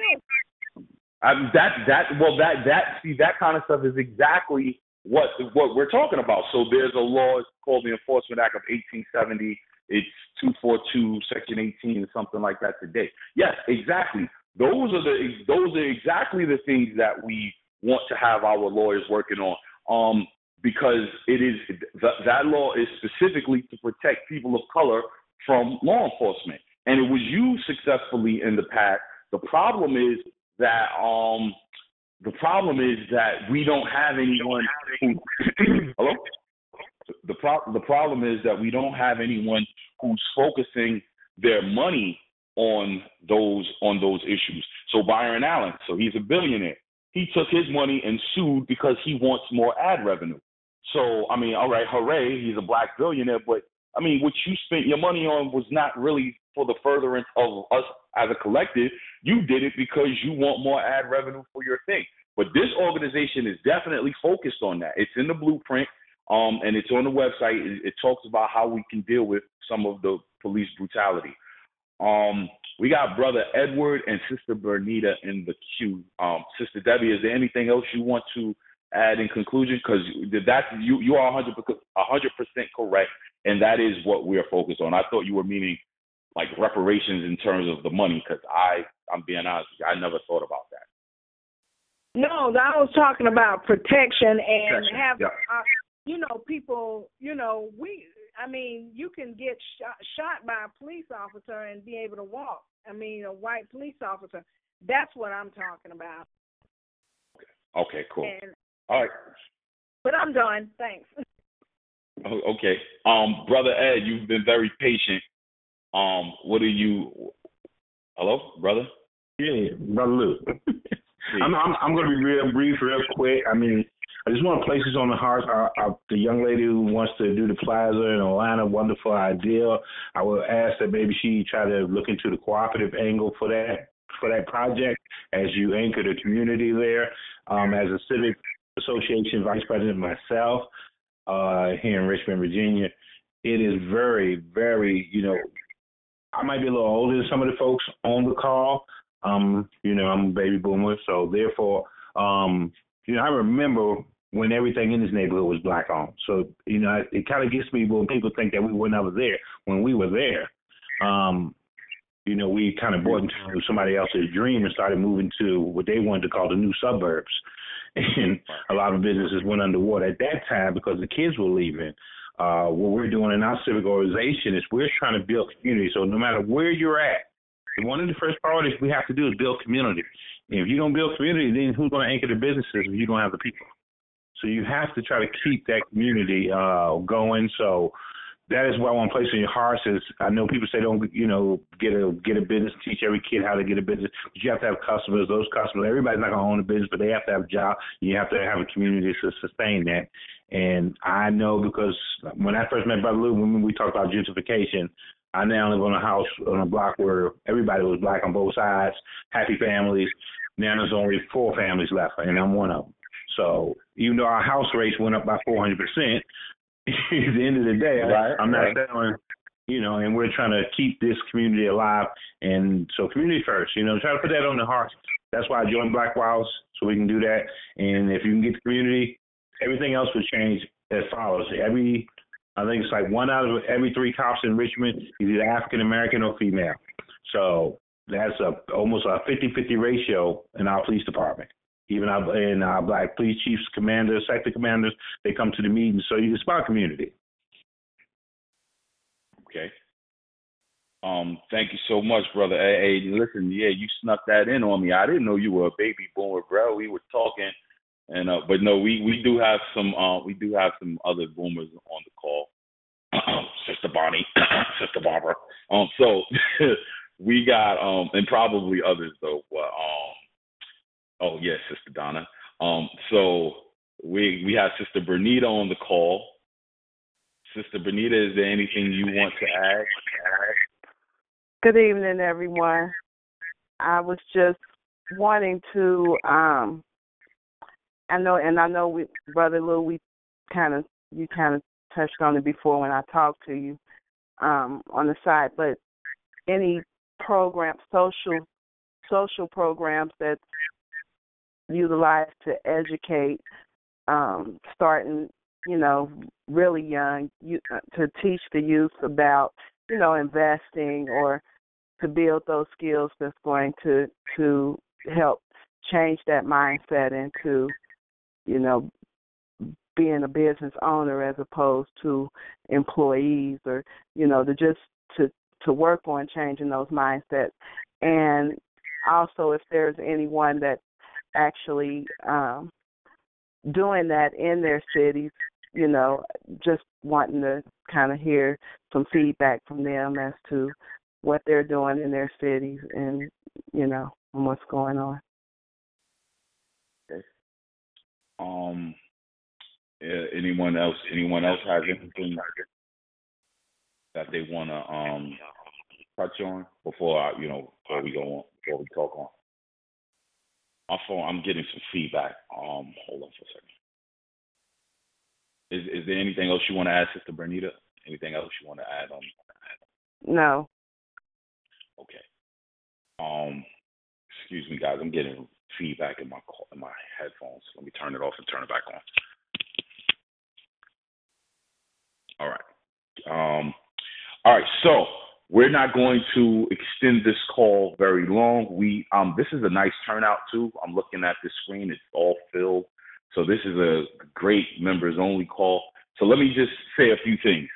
Speaker 2: That kind of stuff is exactly what we're talking about. So there's a law called the Enforcement Act of 1870. It's 242 Section 18 or something like that today. Yes, exactly. Those are exactly the things that we want to have our lawyers working on. Because it is that law is specifically to protect people of color from law enforcement, and it was used successfully in the past. The problem is that we don't have anyone who hello. The problem is that we don't have anyone who's focusing their money on those issues. So Byron Allen, so he's a billionaire. He took his money and sued because he wants more ad revenue. So, I mean, all right, hooray, he's a black billionaire, but, I mean, what you spent your money on was not really for the furtherance of us as a collective. You did it because you want more ad revenue for your thing. But this organization is definitely focused on that. It's in the blueprint. and it's on the website. It talks about how we can deal with some of the police brutality. We got Brother Edward and Sister Bernita in the queue. Sister Debbie, is there anything else you want to add in conclusion? Because you are 100% correct, and that is what we're focused on. I thought you were meaning like reparations in terms of the money, because I'm being honest with you, I never thought about that.
Speaker 8: No, I was talking about protection and having, people, you can get shot by a police officer and be able to walk. A white police officer. That's what I'm talking about.
Speaker 2: Okay, cool. All right.
Speaker 8: But I'm done. Thanks.
Speaker 2: Okay. Brother Ed, you've been very patient. Hello, brother?
Speaker 6: Yeah, Brother Lou. I'm going to be real brief, real quick. I just want to place this on the heart. The young lady who wants to do the plaza in Atlanta, wonderful idea. I will ask that maybe she try to look into the cooperative angle for that project as you anchor the community there. As a civic association vice president myself here in Richmond, Virginia, it is very, very, I might be a little older than some of the folks on the call. I'm a baby boomer, so therefore, I remember when everything in this neighborhood was black owned. So, it kind of gets me when people think that we were never there. When we were there, we kind of bought into somebody else's dream and started moving to what they wanted to call the new suburbs. And a lot of businesses went underwater at that time because the kids were leaving. What we're doing in our civic organization is we're trying to build community. So no matter where you're at, one of the first priorities we have to do is build community. And if you don't build community, then who's going to anchor the businesses if you don't have the people? So you have to try to keep that community going. So that is what I want to place in your hearts. Is I know people say don't get a business, teach every kid how to get a business, but you have to have customers. Those customers, everybody's not going to own a business, but they have to have a job. You have to have a community to sustain that. And I know because when I first met Brother Lou, when we talked about gentrification, I now live on a block where everybody was black on both sides, happy families. Now there's only 4 families left, and I'm one of them. So even though our house rates went up by 400%, at the end of the day, I'm not selling, and we're trying to keep this community alive. And so community first, try to put that on the heart. That's why I joined Black Wiles, so we can do that. And if you can get the community, everything else will change as follows. I think it's like 1 out of every 3 cops in Richmond is either African American or female. So that's almost a 50-50 ratio in our police department. Even our black police chiefs, commanders, sector commanders, they come to the meetings. So it's about community.
Speaker 2: Okay. Thank you so much, brother. Hey, listen, you snuck that in on me. I didn't know you were a baby boomer, bro. We were talking. And but no, we do have some other boomers on the call. Sister Bonnie, Sister Barbara. So we got and probably others though. But Sister Donna. So we have Sister Bernita on the call. Sister Bernita, is there anything you want to add?
Speaker 13: Good evening, everyone. I was just wanting to I know Brother Lou, you kind of touched on it before when I talked to you on the side, but any social programs that's utilized to educate, starting, really young, to teach the youth about, investing or to build those skills that's going to help change that mindset into being a business owner as opposed to employees, or to work on changing those mindsets. And also, if there's anyone that's actually doing that in their cities, just wanting to kind of hear some feedback from them as to what they're doing in their cities and and what's going on.
Speaker 2: Okay. Anyone else has anything that they want to touch on before we go on, before we talk on? My phone, I'm getting some feedback. Hold on for a second. Is there anything else you want to add, Sister Bernita? Anything else you want to add on?
Speaker 13: No.
Speaker 2: Okay. Excuse me, guys. I'm getting feedback in my headphones. Let me turn it off and turn it back on. All right. All right. So we're not going to extend this call very long. This is a nice turnout too. I'm looking at the screen. It's all filled. So this is a great members only call. So let me just say a few things.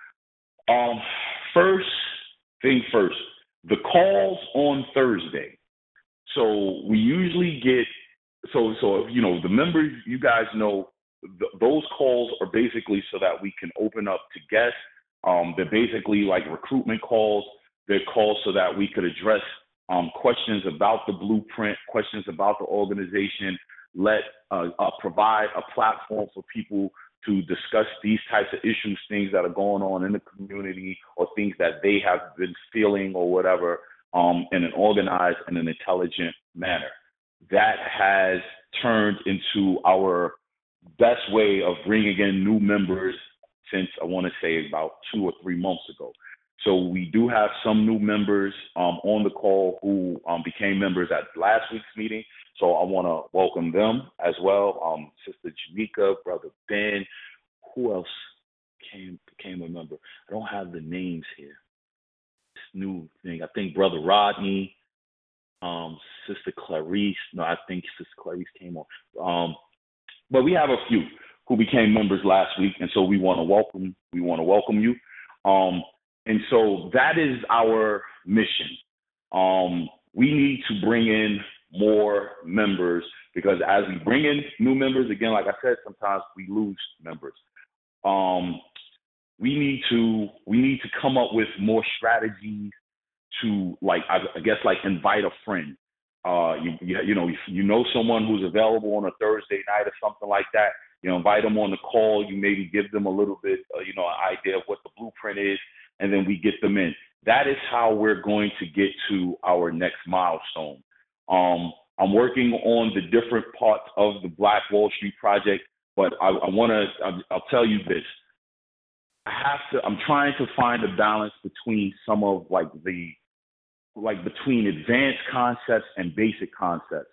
Speaker 2: First thing first, the calls on Thursday. So we usually get, so if, the members, you guys know, those calls are basically so that we can open up to guests. They're basically like recruitment calls. They're calls so that we could address questions about the blueprint, questions about the organization, provide a platform for people to discuss these types of issues, things that are going on in the community or things that they have been feeling or whatever, in an organized and an intelligent manner. That has turned into our best way of bringing in new members since, I want to say, about 2 or 3 months ago. So we do have some new members on the call who became members at last week's meeting. So I want to welcome them as well. Sister Jamaica, Brother Ben. Who else became a member? I don't have the names here. This new thing. I think Brother Rodney, Sister Clarice. No, I think Sister Clarice came on. But we have a few who became members last week, and so we want to welcome you. And so that is our mission. We need to bring in more members because as we bring in new members, again, like I said, sometimes we lose members. We need to come up with more strategies to, invite a friend. You know someone who's available on a Thursday night or something like that. Invite them on the call. You maybe give them a little bit, an idea of what the blueprint is, and then we get them in. That is how we're going to get to our next milestone. I'm working on the different parts of the Black Wall Street Project, but I'll tell you this. I'm trying to find a balance between some of between advanced concepts and basic concepts.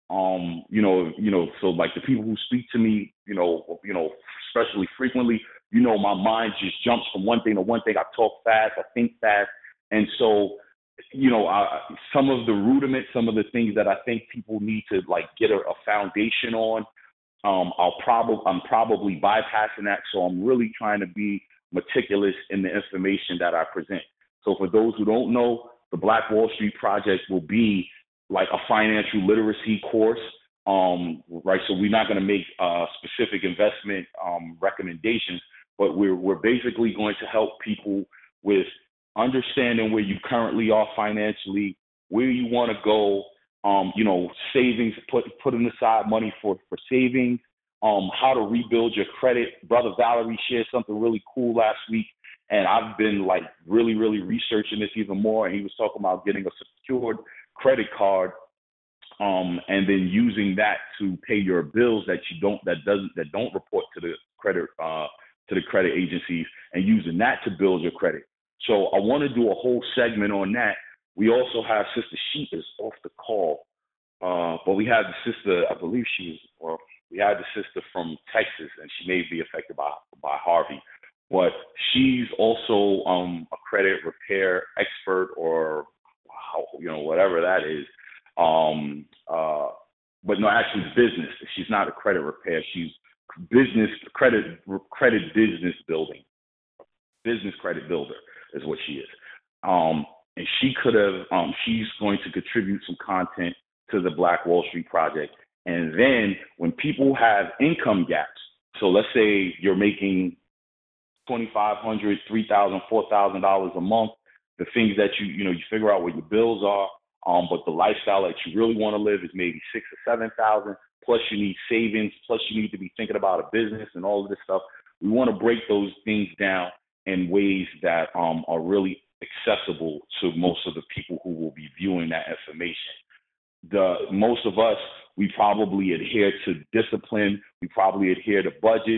Speaker 2: So like the people who speak to me, especially frequently, my mind just jumps from one thing to one thing. I talk fast, I think fast. And so, some of the rudiments, some of the things that I think people need to get a foundation on, I'm probably bypassing that. So I'm really trying to be meticulous in the information that I present. So for those who don't know, the Black Wall Street Project will be like a financial literacy course, right? So we're not going to make specific investment recommendations, but we're basically going to help people with understanding where you currently are financially, where you want to go, savings, putting aside money for savings, how to rebuild your credit. Brother Valerie shared something really cool last week, and I've been really, really researching this even more. And he was talking about getting a secured credit card, and then using that to pay your bills that don't report to the credit agencies, and using that to build your credit. So I want to do a whole segment on that. We also have Sister Sheep is off the call, but we have the sister, I believe we had the sister from Texas, and she may be affected by Harvey, but she's also a credit repair expert, or whatever that is. But no, actually it's business. She's not a credit repair. She's credit business building. Business credit builder is what she is. And she could have, she's going to contribute some content to the Black Wall Street Project. And then when people have income gaps, so let's say you're making $2,500, $3,000, $4,000 a month, the things that you figure out what your bills are, but the lifestyle that you really want to live is maybe $6,000 or $7,000. Plus you need savings. Plus you need to be thinking about a business and all of this stuff. We want to break those things down in ways that are really accessible to most of the people who will be viewing that information. Most of us, we probably adhere to discipline. We probably adhere to budgets.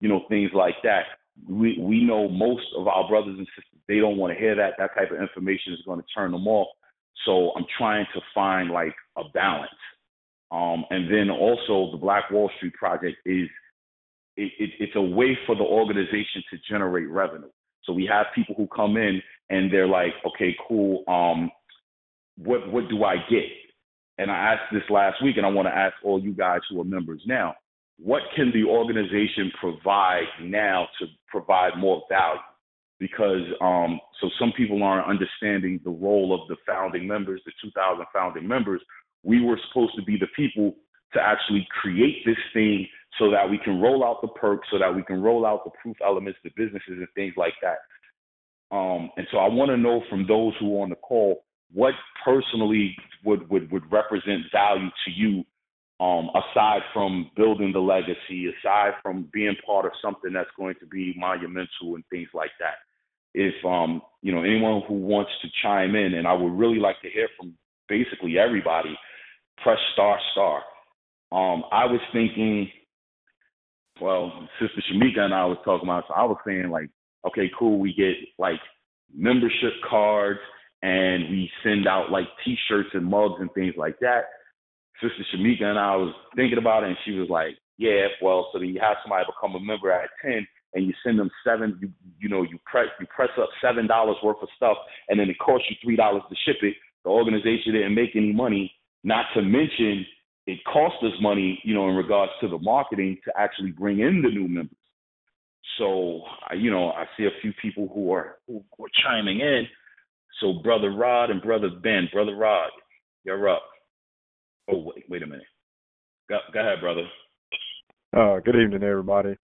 Speaker 2: things like that. We know most of our brothers and sisters, they don't want to hear that. That type of information is going to turn them off. So I'm trying to find like a balance. And then also the Black Wall Street Project is it's a way for the organization to generate revenue. So we have people who come in and they're like, okay, cool. What do I get? And I asked this last week, and I want to ask all you guys who are members now, what can the organization provide now to provide more value? Because so some people aren't understanding the role of the founding members, the 2,000 founding members. We were supposed to be the people to actually create this thing so that we can roll out the perks, so that we can roll out the proof elements, the businesses and things like that. And so I want to know from those who are on the call, what personally would represent value to you, aside from building the legacy, aside from being part of something that's going to be monumental and things like that. If anyone who wants to chime in, and I would really like to hear from basically everybody, press star. I was thinking, well, Sister Shamika and I was talking about, so I was saying like, okay, cool, we get like membership cards and we send out like T-shirts and mugs and things like that. Sister Shamika and I was thinking about it, and she was like, yeah, well, so then you have somebody become a member at 10 and you send them you press up $7 worth of stuff, and then it costs you $3 to ship it. The organization didn't make any money, not to mention it cost us money, in regards to the marketing to actually bring in the new members. So, I see a few people who are chiming in. So Brother Rod and Brother Ben. Brother Rod, you're up. Oh, wait a minute. Go ahead, brother.
Speaker 14: Good evening, everybody.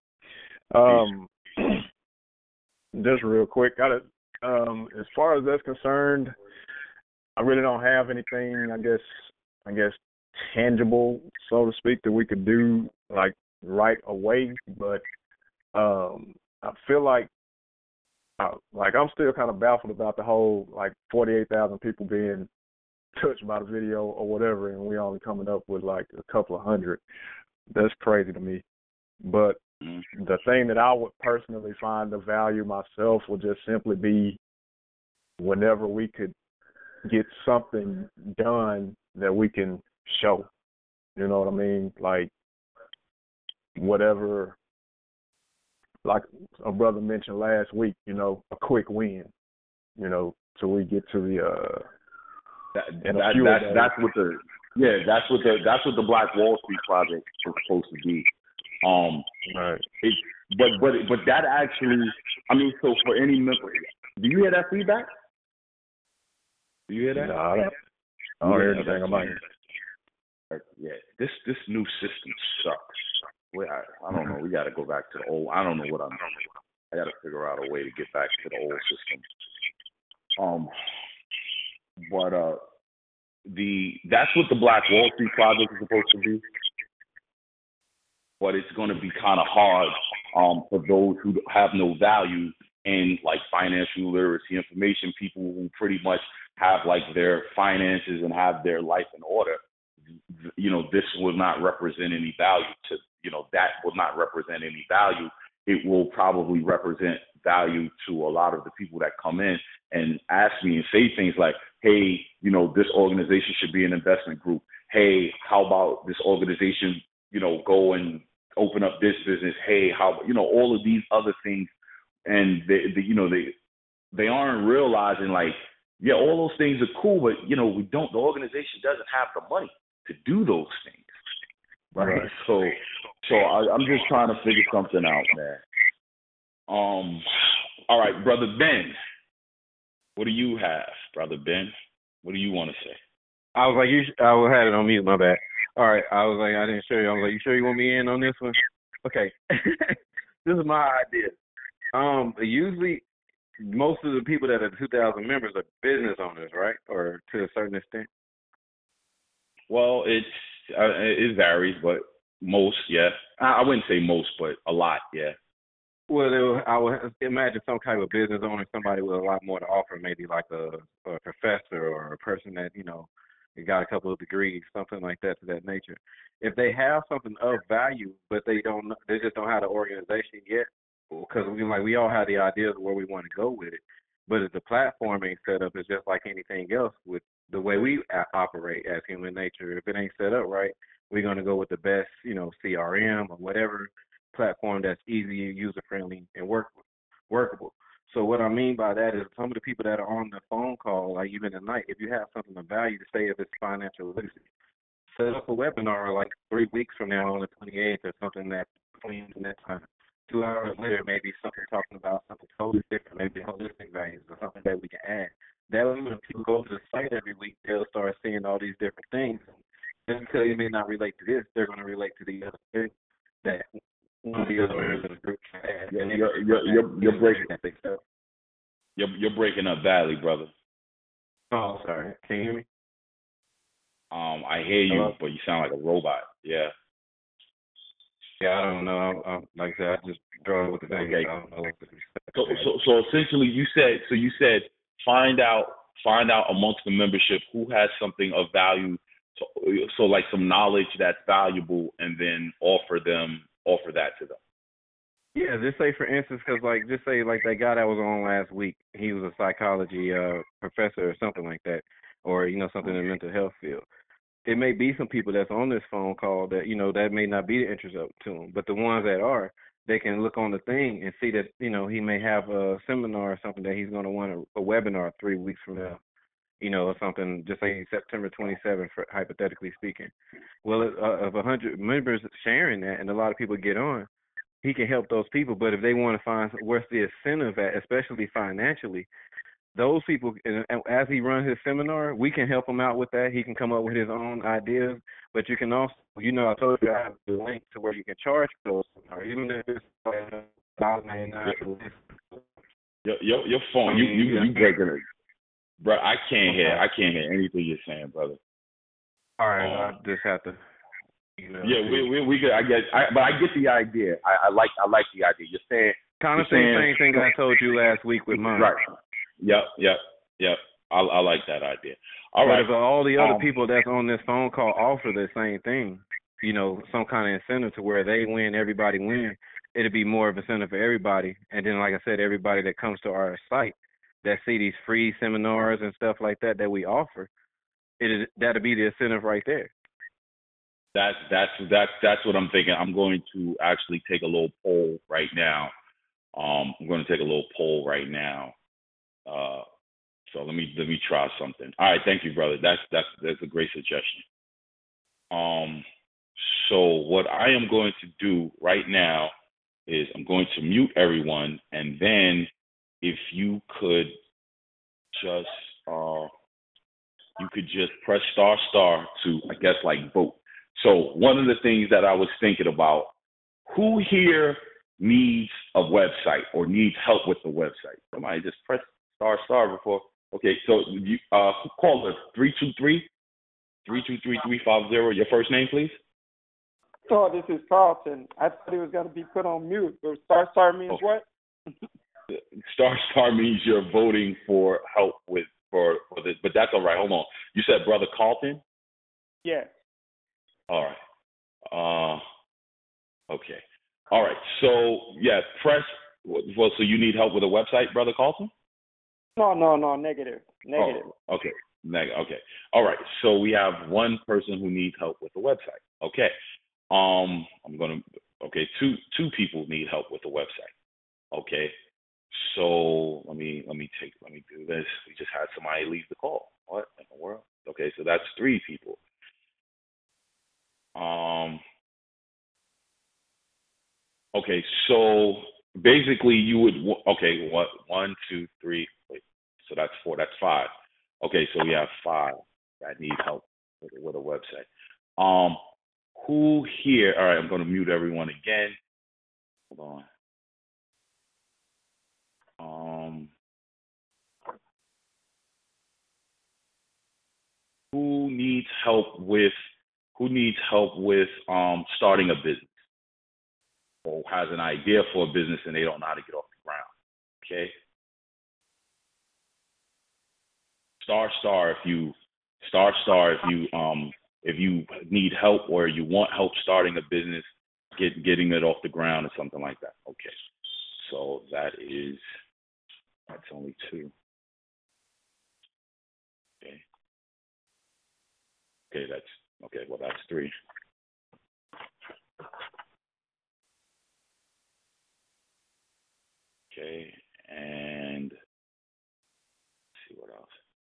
Speaker 14: Just real quick, as far as that's concerned, I really don't have anything, I guess tangible, so to speak, that we could do like right away. But I feel like I'm still kind of baffled about the whole like 48,000 people being touched by the video or whatever, and we only coming up with like a couple of hundred. That's crazy to me. But the thing that I would personally find the value myself would just simply be whenever we could get something done that we can show. You know what I mean? Like whatever, like a brother mentioned last week, a quick win, till we get to the
Speaker 2: that's what the Black Wall Street Project is supposed to be.
Speaker 14: Right.
Speaker 2: But that actually, so for any member, do you hear that feedback? Do you hear that?
Speaker 14: No, I don't hear anything. I'm here.
Speaker 2: Yeah, this new system sucks. I don't know. We got to go back to the old. I don't know what I'm doing. I got to figure out a way to get back to the old system. But that's what the Black Wall Street Project is supposed to be. But it's going to be kind of hard for those who have no value in like financial literacy information, people who pretty much have like their finances and have their life in order. This will not represent any value to, that will not represent any value. It will probably represent value to a lot of the people that come in and ask me and say things like, hey, this organization should be an investment group. Hey, how about this organization, go and open up this business? Hey, how, all of these other things. And they aren't realizing like, yeah, all those things are cool, but the organization doesn't have the money to do those things. Right. So I'm just trying to figure something out, man. All right, Brother Ben, what do you have, Brother Ben? What do you want to say?
Speaker 15: I was like, I had it on mute, my bad. All right, I was like, I didn't show you. I was like, you sure you want me in on this one? Okay. This is my idea. Usually, most of the people that are 2,000 members are business owners, right? Or to a certain extent?
Speaker 2: Well, it varies, but most, yeah. I wouldn't say most, but a lot, yeah.
Speaker 15: Well, I would imagine some kind of business owner, somebody with a lot more to offer, maybe like a professor or a person that, got a couple of degrees, something like that to that nature. If they have something of value, but they just don't have the organization yet, because we all have the ideas of where we want to go with it. But if the platform ain't set up, it's just like anything else with the way we operate as human nature. If it ain't set up right, we're going to go with the best, CRM or whatever platform that's easy, user-friendly, and workable. So what I mean by that is some of the people that are on the phone call, like even tonight, if you have something of value to say, if it's financial literacy, set up a webinar like 3 weeks from now on the 28th or something that between that time. 2 hours later, maybe something talking about something totally different, maybe holistic values or something that we can add. That way, when people go to the site every week, they'll start seeing all these different things. Just because you may not relate to this, they're going to relate to the other thing that one of the other members of the group can add.
Speaker 2: You're breaking up badly, brother.
Speaker 15: Oh, sorry. Can you hear me?
Speaker 2: I hear you, but you sound like a robot. Yeah.
Speaker 15: Yeah, I don't know. Like I said, I just draw with the thing.
Speaker 2: Okay.
Speaker 15: I don't know what to
Speaker 2: So essentially, you said find out amongst the membership who has something of value, so like some knowledge that's valuable, and then offer that to them.
Speaker 15: Yeah, just say for instance, because just say that guy that was on last week, he was a psychology professor or something like that, or something in the mental health field. It may be some people that's on this phone call that that may not be the interest up to them, but the ones that are, they can look on the thing and see that he may have a seminar or something that he's going to want a webinar 3 weeks from now, or something. Just say September 27th, hypothetically speaking. Well, of 100 members sharing that, and a lot of people get on, he can help those people. But if they want to find where's the incentive at, especially financially, those people, as he runs his seminar, we can help him out with that. He can come up with his own ideas. But you can also, I told you I have the link to where you can charge for those seminars, even if it's $1.99.
Speaker 2: Your phone, you breaking it, bro. I can't hear anything you're saying, brother.
Speaker 15: All right, I just have to.
Speaker 2: We good. I guess, but I get the idea. I like the idea. You're saying
Speaker 15: kind of the same thing I told you last week with mine.
Speaker 2: Right. Yep. I like that idea. All right.
Speaker 15: But if all the other people that's on this phone call offer the same thing, some kind of incentive to where they win, everybody win, it'd be more of an incentive for everybody. And then, like I said, everybody that comes to our site that see these free seminars and stuff like that we offer, that'll be the incentive right there.
Speaker 2: That's what I'm thinking. I'm going to actually take a little poll right now. So let me try something. All right, thank you, brother. That's a great suggestion. So what I am going to do right now is I'm going to mute everyone, and then if you could just press star to, I guess, vote. So one of the things that I was thinking about, who here needs a website or needs help with the website? Somebody just press star before. Okay, so you call us 323-350. Your first name, please.
Speaker 16: Oh, this is Carlton. I thought he was going to be put on mute. But star means what?
Speaker 2: Star means you're voting for help for this, but that's all right. Hold on. You said Brother Carlton?
Speaker 16: Yes.
Speaker 2: All right. Okay. All right. So press. Well, so you need help with a website, Brother Carlton?
Speaker 16: No. Negative.
Speaker 2: Oh, okay. Okay. All right. So we have one person who needs help with the website. Okay. Two people need help with the website. Okay. So let me do this. We just had somebody leave the call. What in the world? Okay, so that's 3 people. Okay, so basically you would, 1, 2, 3, wait, so that's 4, that's 5. Okay, so we have 5 that need help with a website. Who here, all right, I'm going to mute everyone again. Hold on. Who needs help with starting a business, or has an idea for a business and they don't know how to get off the ground? Okay. Star if you if you need help or you want help starting a business, getting it off the ground or something like that. Okay. So that's only 2. Okay. Okay, that's 3. Okay, and let's see what else.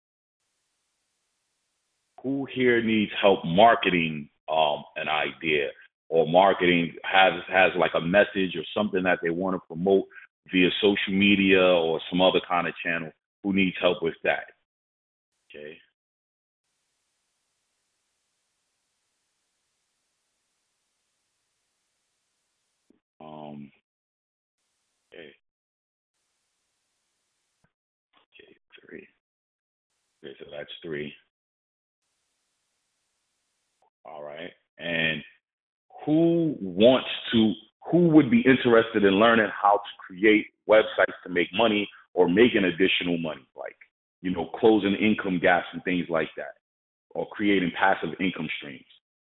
Speaker 2: Who here needs help marketing an idea, or marketing has like a message or something that they want to promote via social media or some other kind of channel? Who needs help with that? Okay. Okay. Okay, 3. Okay, so that's 3. All right. And who would be interested in learning how to create websites to make money or making additional money, like, closing income gaps and things like that, or creating passive income streams?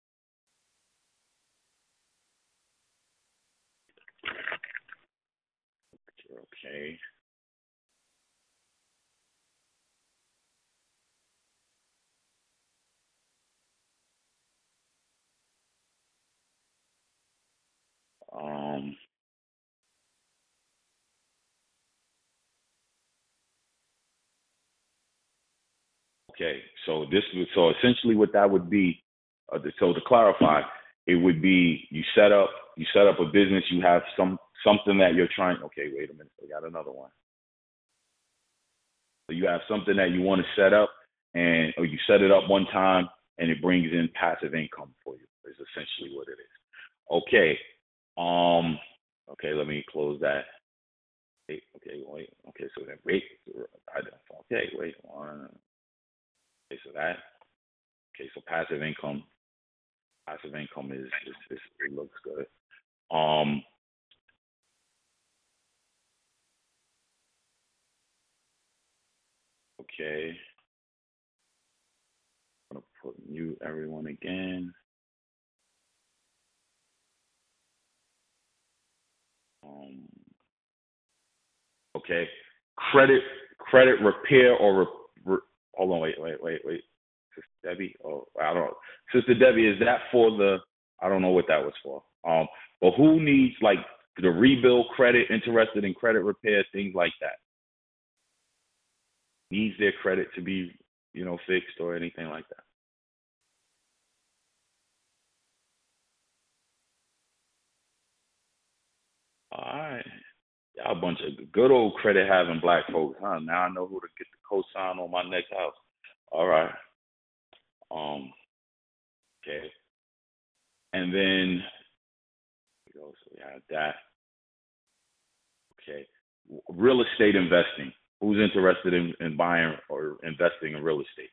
Speaker 2: Okay. Okay, so essentially what that would be, so to clarify, it would be you set up a business, you have something that you're trying. Okay, wait a minute, we got another one. So you have something that you want to set up, or you set it up one time, and it brings in passive income for you. Is essentially what it is. Okay. Okay, let me close that. Okay, wait. Okay, so then wait. Okay, wait. Okay, so that. Okay, so passive income. Passive income is it looks good. Okay. I'm gonna mute everyone again. Okay. Credit repair or hold on, wait. Sister Debbie, I don't know. Sister Debbie, is that for the? I don't know what that was for. But who needs like the rebuild credit, interested in credit repair, things like that? Needs their credit to be, fixed or anything like that? All right. Y'all a bunch of good old credit having black folks, huh? Now I know who to get the cosign on my next house. All right. Okay. And then so we have that. Okay. Real estate investing. Who's interested in buying or investing in real estate?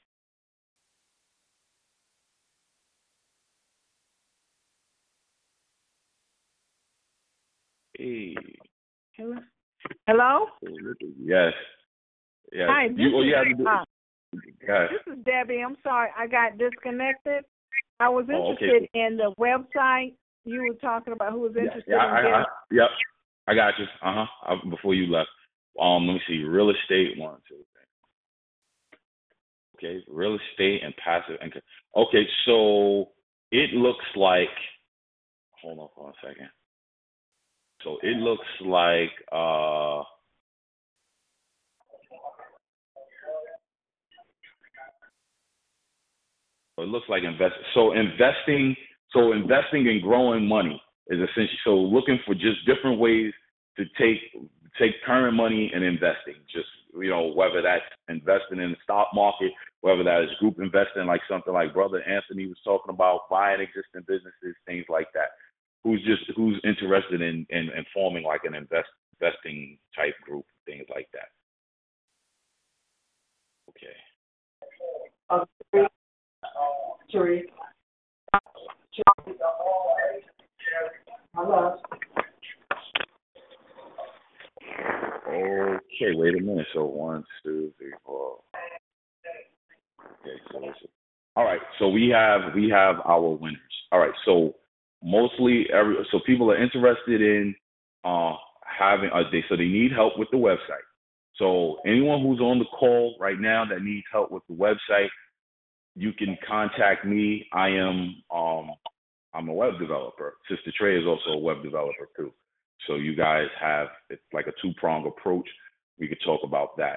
Speaker 2: Hey.
Speaker 8: Hello?
Speaker 2: Yes.
Speaker 8: Hi, this is Debbie. I'm sorry, I got disconnected. I was interested in the website. You were talking about who was interested in
Speaker 2: Yep. I got you. Before you left. Let me see. Real estate, 1, 2, 3. Okay, real estate and passive income. Okay, so it looks like. Hold on for a second. So it looks like. It looks like investing and growing money is essentially looking for just different ways to take current money and investing. Just whether that's investing in the stock market, whether that is group investing, like something like Brother Anthony was talking about, buying existing businesses, things like that. Who's interested in forming like an investing type group, things like that. Okay.
Speaker 7: Therese.
Speaker 2: Okay, wait a minute. So 1, 2, 3, 4. Okay, all right. So we have our winners. All right. So mostly people are interested in they need help with the website. So anyone who's on the call right now that needs help with the website, you can contact me. I'm a web developer. Sister Trey is also a web developer too. So you guys it's like a two-pronged approach. We could talk about that.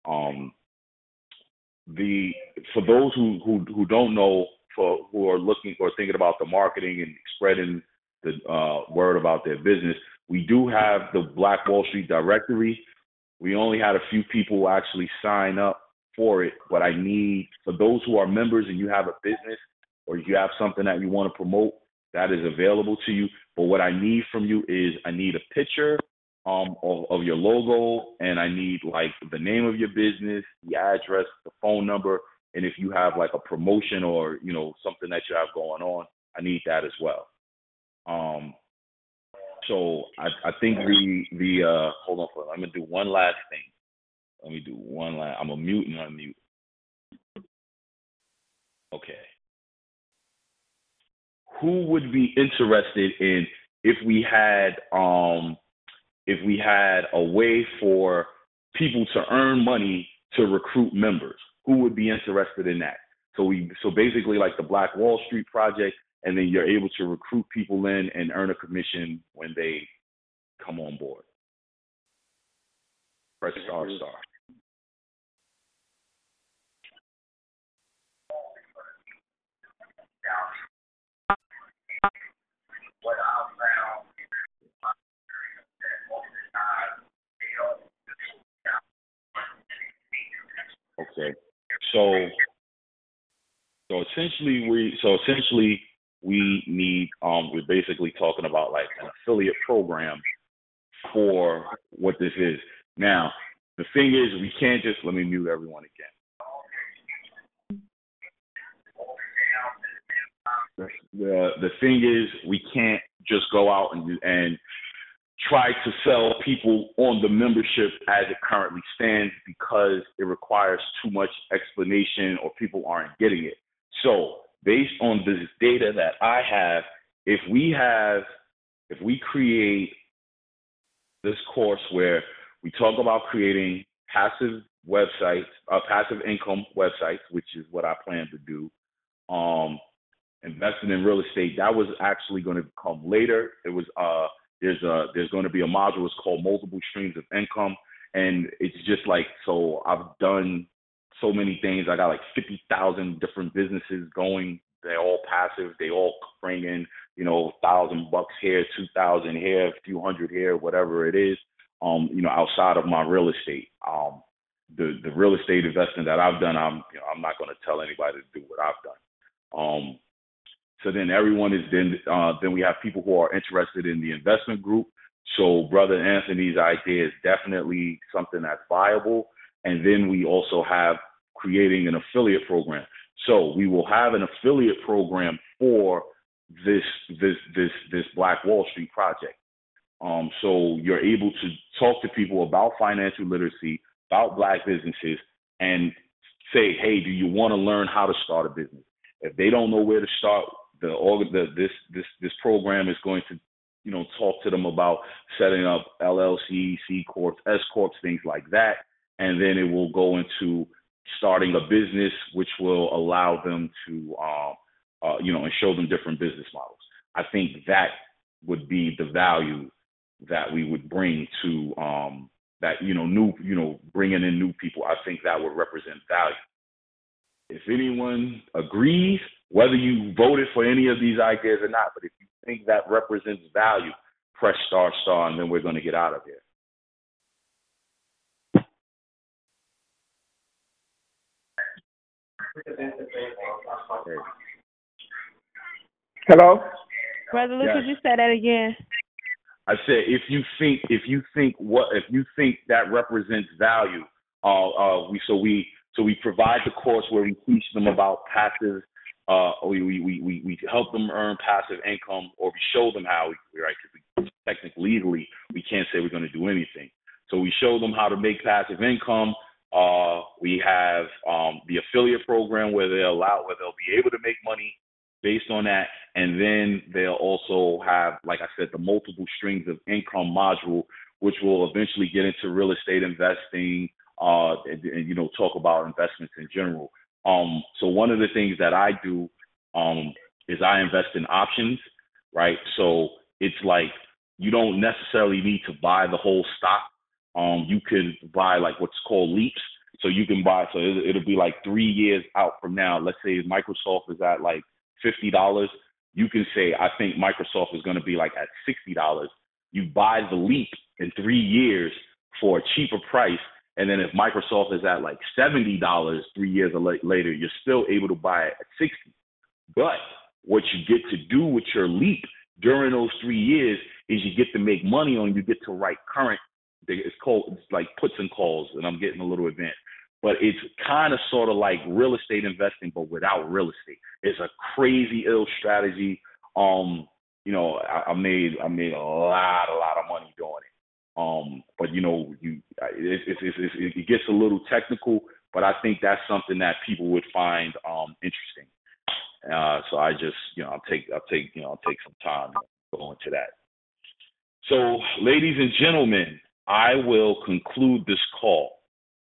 Speaker 2: For those who don't know, who are looking or thinking about the marketing and spreading the word about their business, we do have the Black Wall Street directory. We only had a few people actually sign up for it. What I need, for those who are members and you have a business or you have something that you want to promote, that is available to you. But what I need from you is I need a picture of your logo, and I need like the name of your business, the address, the phone number, and if you have like a promotion or something that you have going on, I need that as well. So I think hold on for I'm gonna do one last thing. I'm gonna mute and unmute. Okay. Who would be interested in if we had a way for people to earn money to recruit members? Who would be interested in that? So basically like the Black Wall Street Project, and then you're able to recruit people in and earn a commission when they come on board. Press star. Okay. So essentially we need we're basically talking about like an affiliate program for what this is. Now, the thing is, we can't just, let me mute everyone again. The thing is, we can't just go out and try to sell people on the membership as it currently stands, because it requires too much explanation or people aren't getting it. So based on this data that I have, if we create this course where we talk about creating passive websites, passive income websites, which is what I plan to do, investing in real estate, that was actually going to come later. It was there's going to be a module. It's called multiple streams of income, and it's just like, so I've done so many things. I got like 50,000 different businesses going. They're all passive. They all bring in, $1,000 here, 2,000 here, a few hundred here, whatever it is. Outside of my real estate, the real estate investing that I've done, I'm not going to tell anybody to do what I've done. So then everyone is then we have people who are interested in the investment group. So Brother Anthony's idea is definitely something that's viable. And then we also have creating an affiliate program. So we will have an affiliate program for this Black Wall Street Project. So you're able to talk to people about financial literacy, about Black businesses, and say, hey, do you want to learn how to start a business? If they don't know where to start, this program is going to, talk to them about setting up LLC, C corps, S corps, things like that, and then it will go into starting a business, which will allow them to, and show them different business models. I think that would be the value that we would bring to that, bringing in new people. I think that would represent value. If anyone agrees, whether you voted for any of these ideas or not, but if you think that represents value, press star, and then we're going to get out of here.
Speaker 16: Hello?
Speaker 12: Brother Luke,
Speaker 2: Yes.
Speaker 12: could you say that again?
Speaker 2: I said, if you think that represents value, we provide the course where we teach them about passive. We help them earn passive income, or we show them how. Right? Because technically, legally, we can't say we're going to do anything. So we show them how to make passive income. We have the affiliate program where they'll be able to make money based on that, and then they'll also have, like I said, the multiple streams of income module, which will eventually get into real estate investing, and talk about investments in general. So one of the things that I do is I invest in options, right? So it's like you don't necessarily need to buy the whole stock. You can buy like what's called leaps. So you can buy, so it'll be like 3 years out from now. Let's say Microsoft is at like $50. You can say, I think Microsoft is going to be like at $60. You buy the leap in 3 years for a cheaper price. And then if Microsoft is at like $70 3 years later, you're still able to buy it at $60. But what you get to do with your leap during those 3 years is you get to make money on, you get to write current. It's like puts and calls, and I'm getting a little advanced. But it's kind of sort of like real estate investing, but without real estate. It's a crazy ill strategy. I made a lot of money doing it. But it gets a little technical, but I think that's something that people would find interesting. So I just, I'll take some time to go into that. So, ladies and gentlemen, I will conclude this call.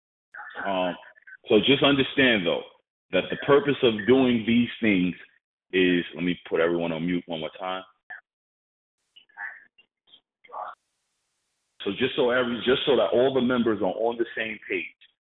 Speaker 2: So just understand, though, that the purpose of doing these things is, let me put everyone on mute one more time. So just so that all the members are on the same page,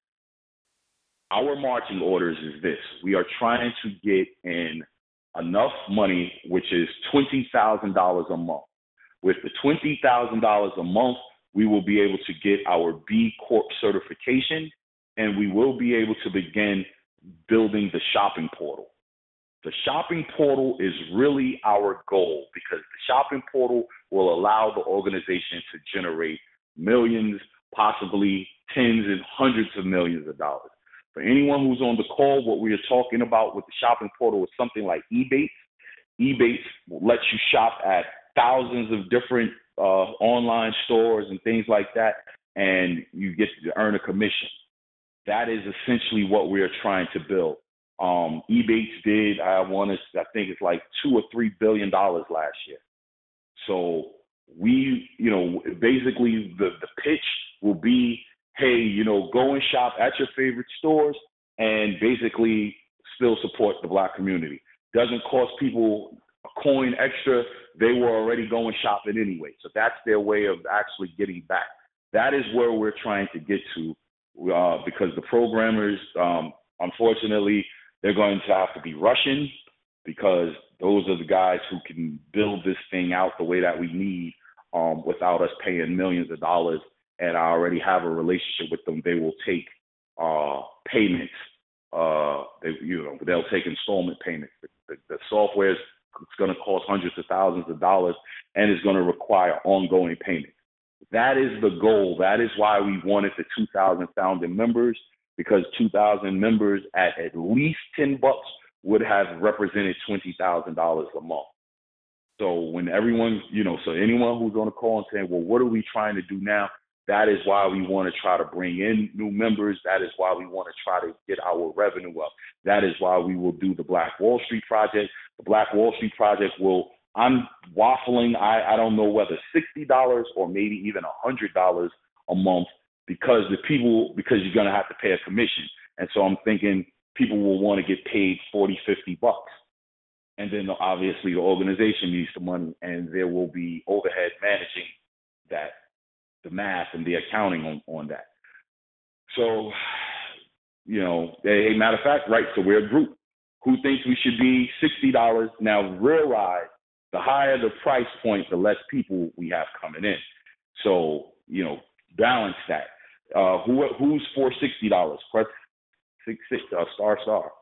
Speaker 2: our marching orders is this. We are trying to get in enough money, which is $20,000 a month. With the $20,000 a month, we will be able to get our B Corp certification, and we will be able to begin building the shopping portal. The shopping portal is really our goal because the shopping portal will allow the organization to generate millions, possibly tens and hundreds of millions of dollars. For anyone who's on the call, what we are talking about with the shopping portal is something like Ebates. Ebates will let you shop at thousands of different online stores and things like that, and you get to earn a commission. That is essentially what we are trying to build. Ebates did, I think it's like $2 or $3 billion last year. So we, basically the pitch will be, hey, go and shop at your favorite stores and basically still support the Black community. Doesn't cost people a coin extra. They were already going shopping anyway. So that's their way of actually getting back. That is where we're trying to get to because the programmers, unfortunately, they're going to have to be Russian because those are the guys who can build this thing out the way that we need without us paying millions of dollars. And I already have a relationship with them. They will take payments. They'll take installment payments. The software is going to cost hundreds of thousands of dollars and is going to require ongoing payments. That is the goal. That is why we wanted the 2,000 founding members, because 2,000 members at least $10 would have represented $20,000 a month. So when everyone, so anyone who's on the call and saying, well, what are we trying to do now? That is why we want to try to bring in new members. That is why we want to try to get our revenue up. That is why we will do the Black Wall Street Project. The Black Wall Street Project I'm waffling, I don't know whether $60 or maybe even $100 a month because you're going to have to pay a commission. And so I'm thinking people will want to get paid $40, $50. And then obviously the organization needs the money and there will be overhead managing that, the math and the accounting on that. So, matter of fact, right, so we're a group who thinks we should be $60. Now realize the higher the price point, the less people we have coming in. So, balance that. Who's for $60? Press star.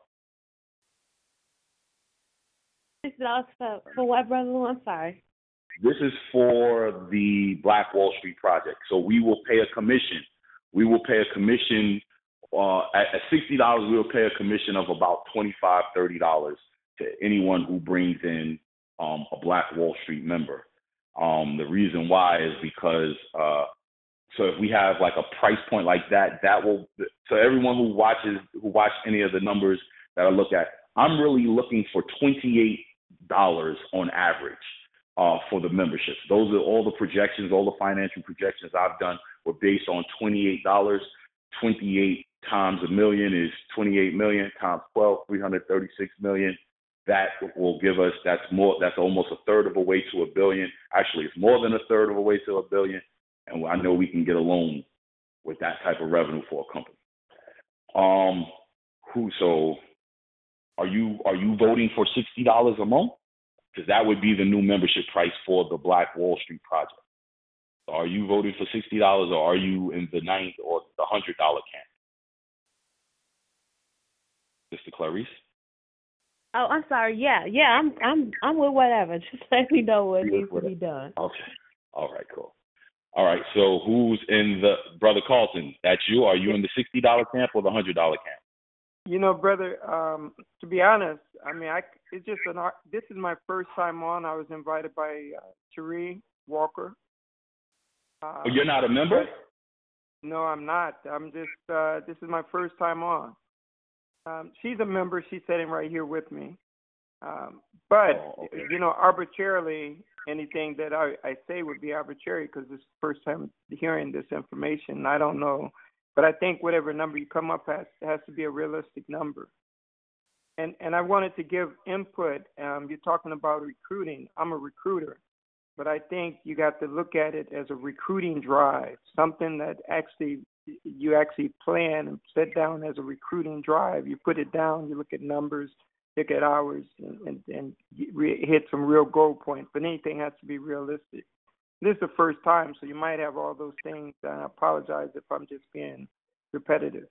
Speaker 4: $60 for what, Brother Lou? I'm sorry.
Speaker 2: This is for the Black Wall Street Project. So we will pay a commission. We will pay a commission at $60. We will pay a commission of about $25, $30 to anyone who brings in a Black Wall Street member. The reason why is because So if we have like a price point like that, that will, so everyone who watch any of the numbers that I look at, I'm really looking for $28 on average for the memberships. Those are all the projections, all the financial projections I've done were based on $28. 28 times a million is 28 million times 12, 336 million. That will give us, that's almost a third of a way to $1 billion. Actually, it's more than a third of a way to $1 billion. And I know we can get a loan with that type of revenue for a company. So are you voting for $60 a month? Because that would be the new membership price for the Black Wall Street Project. So are you voting for $60 or are you in the $90 or the $100 camp? Mr. Clarice?
Speaker 12: Oh, I'm sorry. Yeah, I'm with whatever. Just let me know what needs to be done.
Speaker 2: Okay. All right, cool. All right, so who's in the, Brother Carlton, that's you? Are you in the $60 camp or the $100 camp?
Speaker 16: You know, brother, to be honest, I mean, it's just this is my first time on. I was invited by Cherie Walker.
Speaker 2: You're not a member?
Speaker 16: No, I'm not. I'm just, this is my first time on. She's a member. She's sitting right here with me. You know, arbitrarily, anything that I say would be arbitrary because it's the first time hearing this information. I don't know. But I think whatever number you come up has to be a realistic number. And I wanted to give input. You're talking about recruiting. I'm a recruiter. But I think you got to look at it as a recruiting drive, something that you actually plan and set down as a recruiting drive. You put it down, you look at numbers, look at hours, and hit some real goal points. But anything has to be realistic. This is the first time, so you might have all those things. And I apologize if I'm just being repetitive.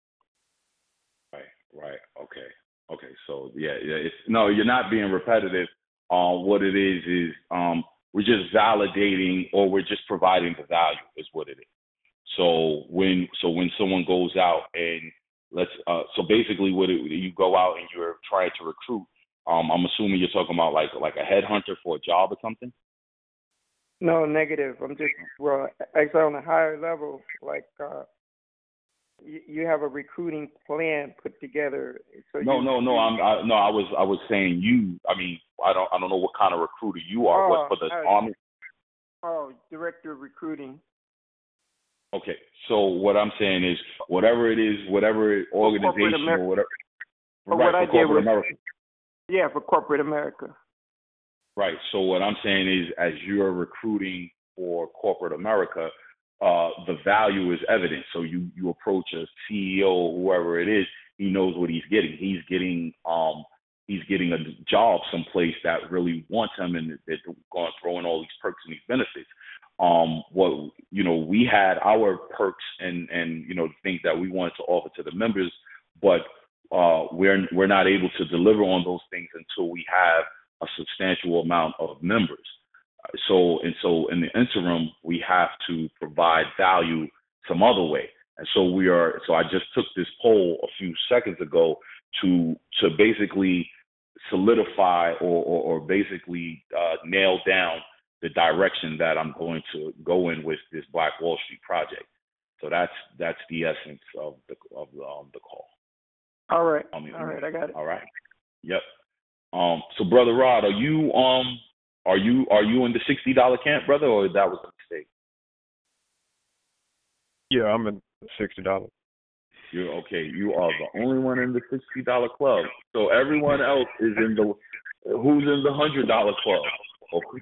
Speaker 2: Right. Okay. So yeah. No, you're not being repetitive. What it is we're just validating, or we're just providing the value, is what it is. So when someone goes out and so basically you go out and you're trying to recruit. I'm assuming you're talking about like a headhunter for a job or something.
Speaker 16: No, negative. I'm just actually on a higher level, like you have a recruiting plan put together. So
Speaker 2: No. I was saying you. I mean, I don't know what kind of recruiter you are. What, for the Army?
Speaker 16: Oh, director of recruiting.
Speaker 2: Okay, so what I'm saying is, whatever it is, whatever organization or whatever.
Speaker 16: What I did was America. Yeah, for corporate America.
Speaker 2: Right. So what I'm saying is, as you're recruiting for corporate America, the value is evident. So you approach a CEO or whoever it is, he knows what he's getting. He's getting a job someplace that really wants him, and they're going to throw in all these perks and these benefits. We had our perks and things that we wanted to offer to the members, but we're not able to deliver on those things until we have a substantial amount of members. So in the interim, we have to provide value some other way. And so I just took this poll a few seconds ago to basically solidify or basically nail down the direction that I'm going to go in with this Black Wall Street project. So that's the essence of the call.
Speaker 16: All right. All right, I got it.
Speaker 2: All right. Yep. So Brother Rod, are you in the $60 camp, brother, or that was a mistake?
Speaker 14: Yeah, I'm in $60.
Speaker 2: You're okay. You are the only one in the $60 club. So everyone else is who's in the $100 club? Okay.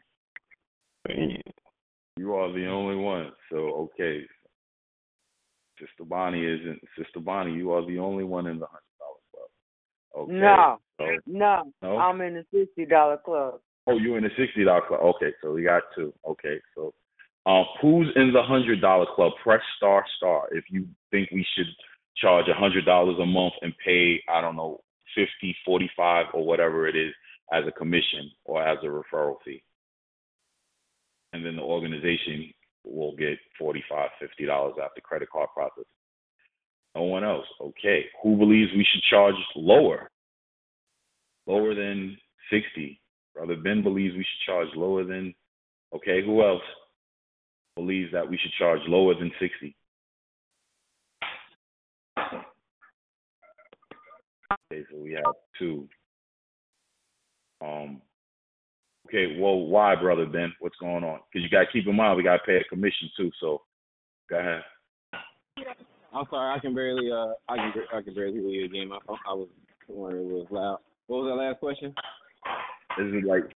Speaker 2: You are the only one. So okay. Sister Bonnie, you are the only one in the $100 club. Okay.
Speaker 9: No. I'm in the $60 club.
Speaker 2: Oh, you're in the $60 club. Okay, so we got two. Okay, so who's in the $100 club? Press star. If you think we should charge $100 a month and pay, I don't know, 50, 45, or whatever it is as a commission or as a referral fee. And then the organization will get $45, $50 after credit card processing. No one else. Okay. Who believes we should charge lower than 60? Brother Ben believes we should charge lower than. Okay. Who else? believes that we should charge lower than 60. Okay, so we have 2. Okay, well, why, Brother Ben? What's going on? Because you got to keep in mind we got to pay a commission too. So, go ahead.
Speaker 15: I'm sorry, I can barely hear you again. I was wondering it was loud. What was that last question?
Speaker 2: This is like